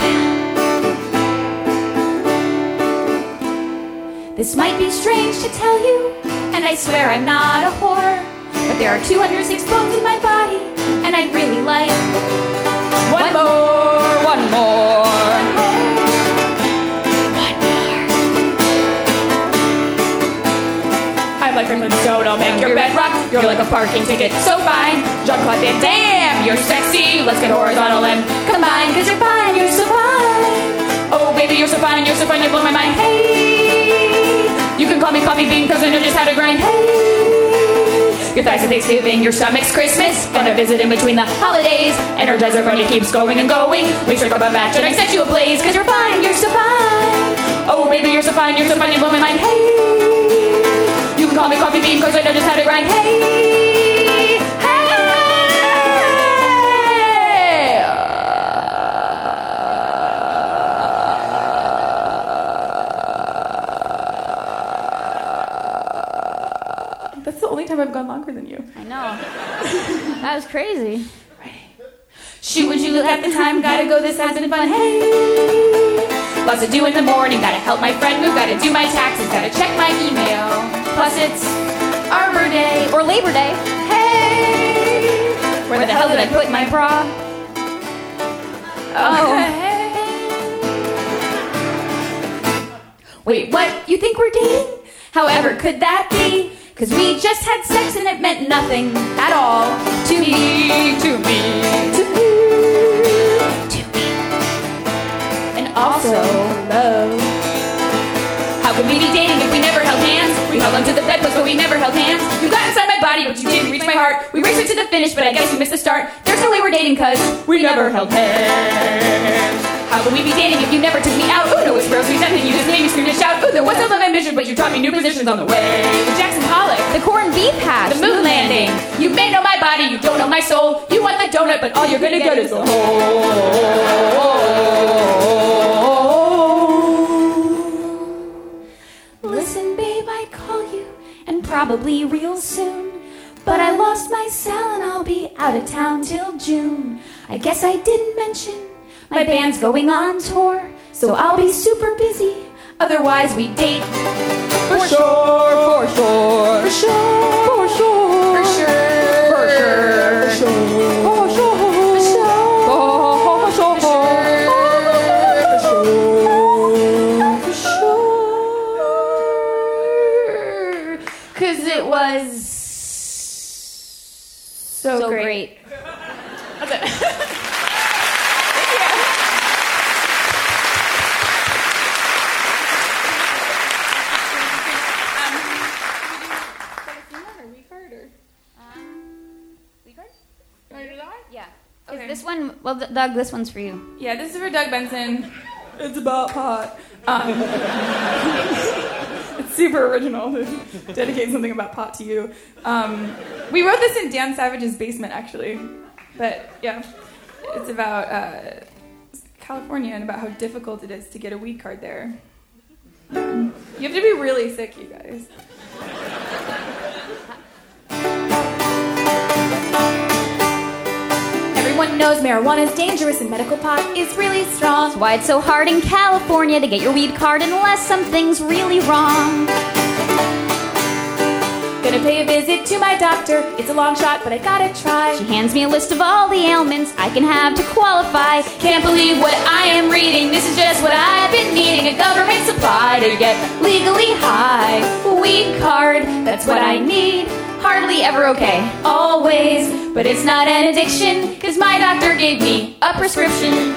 I: well. This might be strange to tell you, and I swear I'm not a whore, but there are two hundred six bones in my body, and I'd really like one more, one more, one more, one more.
H: I'm like Franklin Stone, I'll make your bed rock. You're like a parking ticket, so fine. Jean-Claude Van Damme, you're sexy. Let's get horizontal and combine, cause you're fine, you're so fine. Oh baby, you're so fine, you're so fine, you blow my mind. Hey, you can call me Coffee Bean, cause I know just how to grind. Hey, your thighs are Thanksgiving, your stomach's Christmas. Gonna visit in between the holidays. Energizer Bunny keeps going and going. We strike up a match and I set you ablaze, cause you're fine, you're so fine. Oh baby, you're so fine, you're so fine, you blow my mind. Hey, you can call me Coffee Bean, cause I know just how to grind. Hey, hey. That's the only time I've gone longer than you.
I: I know. That was crazy.
H: Shoot what you look at the time, gotta go, this has been fun. Hey, lots to do in the morning, gotta help my friend move, gotta do my taxes, gotta check my email. Plus it's Arbor Day
I: Or Labor Day.
H: Hey, where the hell did I put my bra? Oh, hey. Wait, what? You think we're dating? However could that be? Cause we just had sex and it meant nothing at all to me, to me, to me, to me. And also love. How could we be dating if we never held hands? We held onto the bedpost but we never held hands. You got inside my body but you didn't reach my heart. We raced it to the finish but I guess we missed the start. There's no way we're dating cause we never held hands. How could we be dating if you never took me out? Ooh, no, it's real sweet nothing. You just made me scream and shout. Ooh, there was no love ambition, but you taught me new positions on the way. The Jackson Pollock,
I: The corned beef hash.
H: the moon landing. You may know my body, you don't know my soul. You want the donut, but all you're gonna get is the hole. Listen, babe, I call you, and probably real soon. But I lost my cell and I'll be out of town till June. I guess I didn't mention my band's going on tour, so I'll be super busy. Otherwise, we date for sure, for sure, for sure, for sure, for sure, for sure, for sure, for sure, for sure, for sure, because it was so,
I: So
H: great.
I: great.
H: That's it.
I: Yeah.
H: Okay.
I: Is this one, well, Th- Doug, this one's for you.
H: Yeah, this is for Doug Benson. It's about pot. Um, it's super original to dedicate something about pot to you. Um, we wrote this in Dan Savage's basement, actually. But, yeah, it's about uh, California and about how difficult it is to get a weed card there. You have to be really sick, you guys. Everyone knows marijuana is dangerous and medical pot is really strong.
I: That's why it's so hard in California to get your weed card unless something's really wrong.
H: Gonna pay a visit to my doctor. It's a long shot, but I gotta try.
I: She hands me a list of all the ailments I can have to qualify.
H: Can't believe what I am reading. This is just what I've been needing. A government supply to get legally high. Weed card, that's what I need. Hardly ever okay, always. But it's not an addiction, cause my doctor gave me a prescription.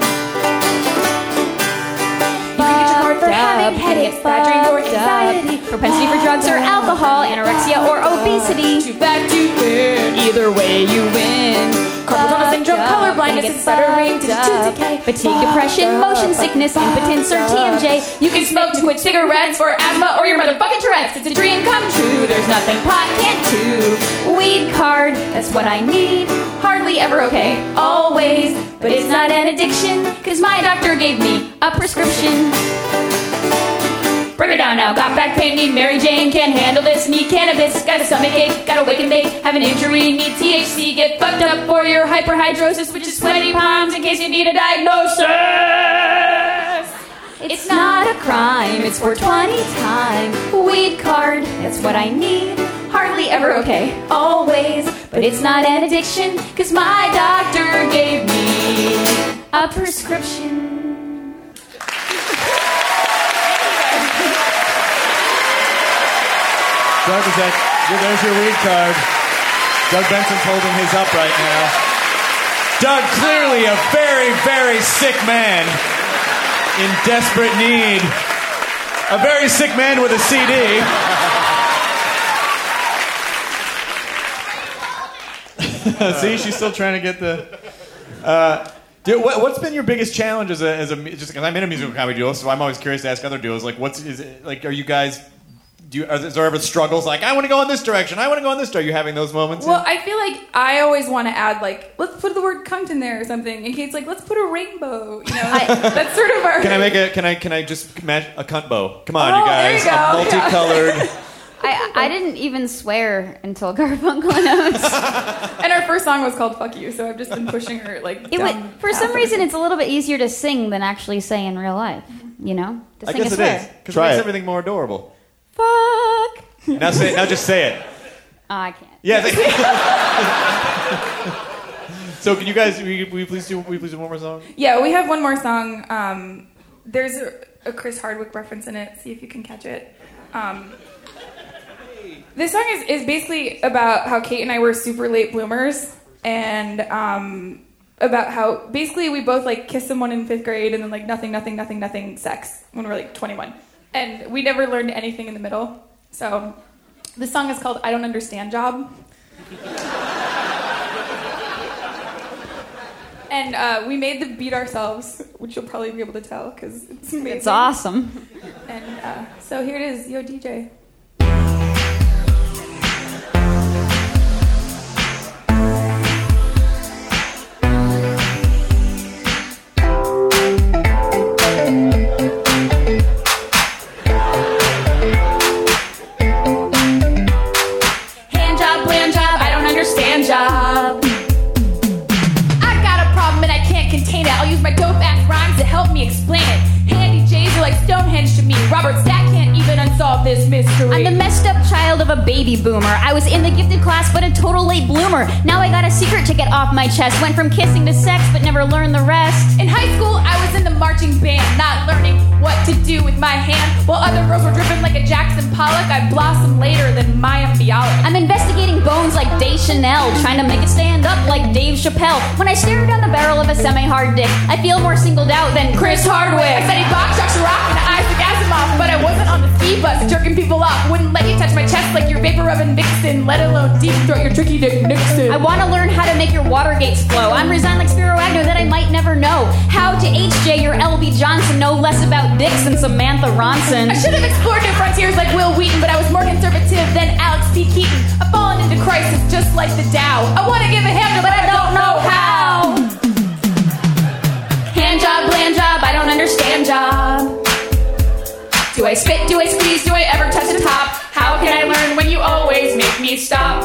H: For having headaches, bad dreams, or anxiety,
I: propensity for drugs or alcohol, anorexia or obesity.
H: Too bad to win. Either way, you win. Carpal tunnel syndrome, color blindness, stuttering, tooth decay,
I: fatigue, depression, motion sickness, impotence, or T M J.
H: You can smoke to quit cigarettes for asthma or your motherfucking Tourette's. It's a dream come true. There's nothing pot can't do.
I: Weed card, that's what I need.
H: Hardly ever okay, always. But it's not an addiction, cause my doctor gave me a prescription. Bring her down now, got back pain, need Mary Jane, can't handle this, need cannabis, got a stomach ache, got a wake and bake, have an injury, need T H C, get fucked up for your hyperhidrosis, which is sweaty palms in case you need a diagnosis.
I: It's not a crime, it's four twenty time. Weed card, that's what I need.
H: Hardly ever okay, always. But it's not an addiction, cause my doctor gave me a prescription.
C: Doug, is that, yeah, there's your weed card. Doug Benson's holding his up right now. Doug, clearly a very, very sick man in desperate need. A very sick man with a C D. See, she's still trying to get the... Uh, dude, what, what's been your biggest challenge as a... As a just because I'm in a musical comedy duo, so I'm always curious to ask other duos, like, what's... Is it, like, are you guys... Do you, are, is there ever struggles like, I want to go in this direction, I want to go in this direction? Are you having those moments?
J: Well, I feel like I always want to add, like, let's put the word cunt in there or something. And Kate's like, let's put a rainbow. You know, I, that's sort of our...
C: Can I make a, can I, can I just match a cunt bow? Come on,
J: oh,
C: you guys.
J: There you go.
C: A multicolored...
I: I, I didn't even swear until Garfunkel and Oates.
J: And our first song was called Fuck You, so I've just been pushing her, like,
I: it would, For some reason, it's a little bit easier to sing than actually say in real life, you know? To
C: I
I: sing
C: guess
I: a
C: it
I: swear.
C: is. Because it makes everything more adorable.
I: Fuck.
C: Now say it. Now just say it.
I: Oh, I can't.
C: Yeah. So can you guys, will you, will you please do, will you please do one more song?
J: Yeah, we have one more song. Um, there's a, a Chris Hardwick reference in it. See if you can catch it. Um, this song is, is basically about how Kate and I were super late bloomers, and um, about how basically we both like kissed someone in fifth grade and then like nothing, nothing, nothing, nothing sex when we were like twenty-one. And we never learned anything in the middle. So this song is called I Don't Understand Job. And uh, we made the beat ourselves, which you'll probably be able to tell because it's amazing.
I: It's awesome.
J: And uh, so here it is, Yo D J. Job. I got a problem and I can't contain it. I'll use my dope ass rhymes to help me explain it. Handy J's are like Stonehenge to me. Robert Stack can't even unsolve this mystery.
I: I'm the messed up child of a baby boomer. I was in the gifted class but a total late bloomer. Now I got a secret to get off my chest. Went from kissing to sex but never learned the rest.
J: In high school I was in the marching band, not learning what to do with my hand. While other girls were dripping like a Jackson Pollock, I blossomed later than Maya Bialik.
I: I'm investigating bones like Deschanel, trying to make it stand up like Dave Chappelle. When I stare down the barrel of a semi-hard dick, I feel more singled out than
J: Chris Hardwick. I studied box, Chuck Chirac, and Isaac Asimov, but I wasn't on the ski bus jerking people off. Wouldn't let you touch my chest like your vapor rubbing Vixen, let alone deep throat your tricky dick Nixon.
I: I want to learn how to make your Watergates flow. I'm resigned like Spiro Agnew that I might never know. How to H J your L B Johnson, know less about dicks than Samantha Ronson.
J: I should have explored new frontiers like Will Wheaton, but I was more conservative than Alex P. Keaton. I've fallen into crisis just like the Dow. I want to give a hand job, but I don't know how. Hand job, bland job, I don't understand job. Do I spit, do I squeeze, do I ever touch the top? How can I learn when you always make me stop?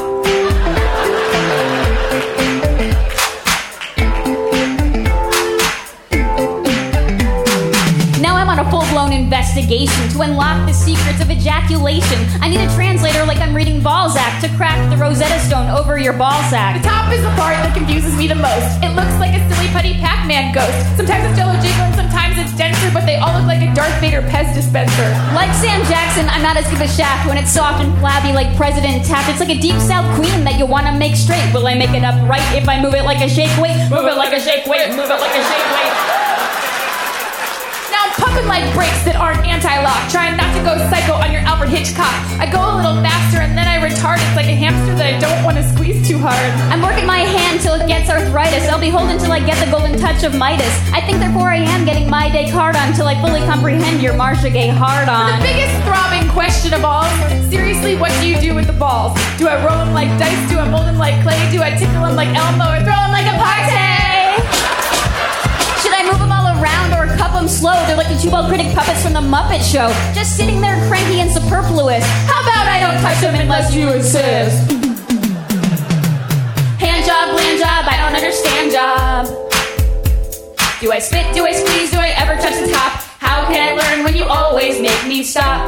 I: Now I'm on a full-blown investigation to unlock the secrets of ejaculation. I need a translator like I'm reading fucking Balzac to crack the Rosetta Stone over your ball sack.
J: The top is the part that confuses me the most. It looks like a silly putty Pac-Man ghost. Sometimes it's Jello jiggling, sometimes it's denser, but they all look like a Darth Vader Pez dispenser.
I: Like Sam Jackson, I'm not as good as Shaft when it's soft and flabby like President Taft. It's like a deep South queen that you want to make straight. Will I make it up right if I move it like a shake weight? Move it like a shake weight, move it like a shake weight.
J: Now I'm pumping like brakes that aren't anti-lock, trying not to go psycho on your Alfred Hitchcock. I go a little faster and then I retard. It's like a hamster that I don't want to squeeze too hard.
I: I'm working my hand till it gets arthritis. I'll be holding till I get the golden touch of Midas. I think therefore I am getting my Descartes on till I fully comprehend your Marcia Gay hard-on.
J: The biggest throbbing question of all, seriously, what do you do with the balls? Do I roll them like dice? Do I mold them like clay? Do I tickle them like Elmo or throw them like a party?
I: Should I move them all around or cup them slow? They're like the two-ball critic puppets from the Muppet Show, just sitting there cranky and superfluous.
J: How about I don't touch them unless you insist?
I: Hand job, land job, I don't understand job. Do I spit, do I squeeze, do I ever touch the top? How can I learn when you always make me stop?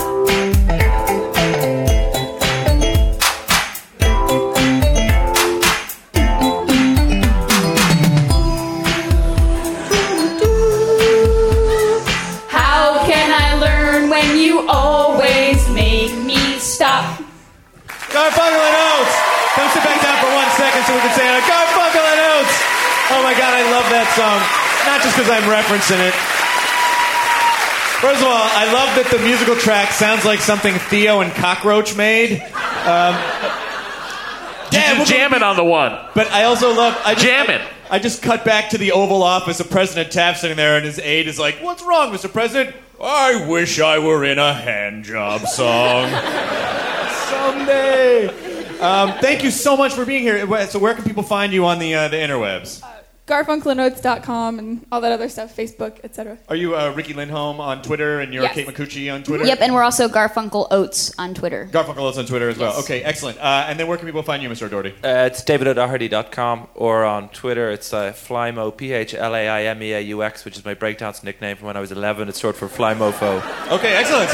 C: Garfunkel and Oates! Come sit back down for one second so we can say uh, Garfunkel and Oates! Oh my god, I love that song. Not just because I'm referencing it. First of all, I love that the musical track sounds like something Theo and Cockroach made. Um,
D: yeah, we'll jamming on the one.
C: But I also love... I just,
D: jamming.
C: I, I just cut back to the Oval Office of President Taft sitting there and his aide is like, "What's wrong, Mister President?" "I wish I were in a hand job song." Someday. Um, thank you so much for being here. So where can people find you on the uh, the interwebs?
J: Uh, Garfunkel and Oates dot com and all that other stuff, Facebook, et cetera.
C: Are you uh, Ricky Lindholm on Twitter and you're
J: Yes.
C: Kate McCucci on Twitter?
I: Yep, and we're also Garfunkel Oates on Twitter.
C: Garfunkel Oates on Twitter as well.
I: Yes.
C: Okay, excellent. Uh, and then where can people find you, Mister O'Doherty?
G: Uh, it's david o'doherty dot com or on Twitter it's uh, Flymo, P H L A I M E A U X, which is my breakdance nickname from when I was eleven. It's short for Flymofo.
C: Okay, excellent.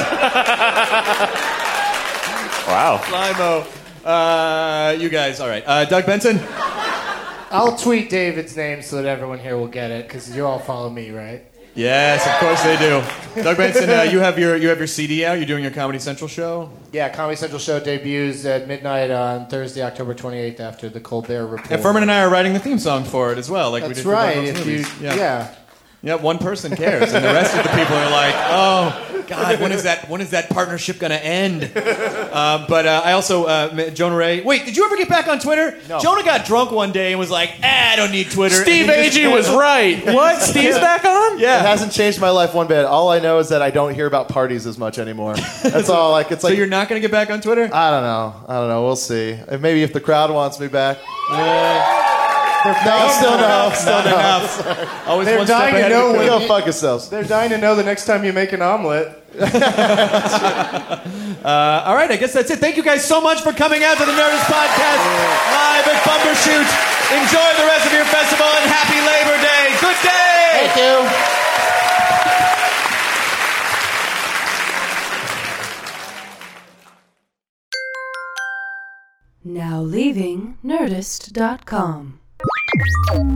D: Wow.
C: Flymo. Uh, you guys, all right. Uh, Doug Benson?
F: I'll tweet David's name so that everyone here will get it, because you all follow me, right?
C: Yes, of course they do. Doug Benson, uh, you have your you have your C D out. You're doing your Comedy Central show.
F: Yeah, Comedy Central show debuts at midnight on Thursday, October twenty-eighth, after the Colbert Report.
C: And Furman and I are writing the theme song for it as well, like
F: That's
C: we did for
F: right.
C: Both
F: If
C: movies.
F: you, yeah.
C: Yeah, one person cares, and the rest of the people are like, "Oh God, when is that? When is that partnership going to end?" Uh, but uh, I also, uh, Jonah Ray. Wait, did you ever get back on Twitter?
E: No.
C: Jonah got drunk one day and was like, "Ah, I don't need Twitter."
D: Steve
C: And he just-
D: Agee was right. What? Steve's back on?
E: It
C: Yeah.
E: hasn't changed my life one bit. All I know is that I don't hear about parties as much anymore. That's all. Like it's
C: So
E: like
C: you're not going to get back on Twitter?
E: I don't know. I don't know. We'll see. If maybe if the crowd wants me back. No, still no. Still
C: Not
E: no.
C: enough. Always
F: They're
C: one step
F: dying to
C: ahead of
F: know
C: the
F: when
C: curve.
E: Go fuck yourselves.
F: They're dying to know the next time you make an omelet.
C: Uh, all right, I guess that's it. Thank you guys so much for coming out to the Nerdist Podcast live at Bumbershoot. Enjoy the rest of your festival and happy Labor Day. Good day.
E: Thank you.
B: Now leaving Nerdist dot com.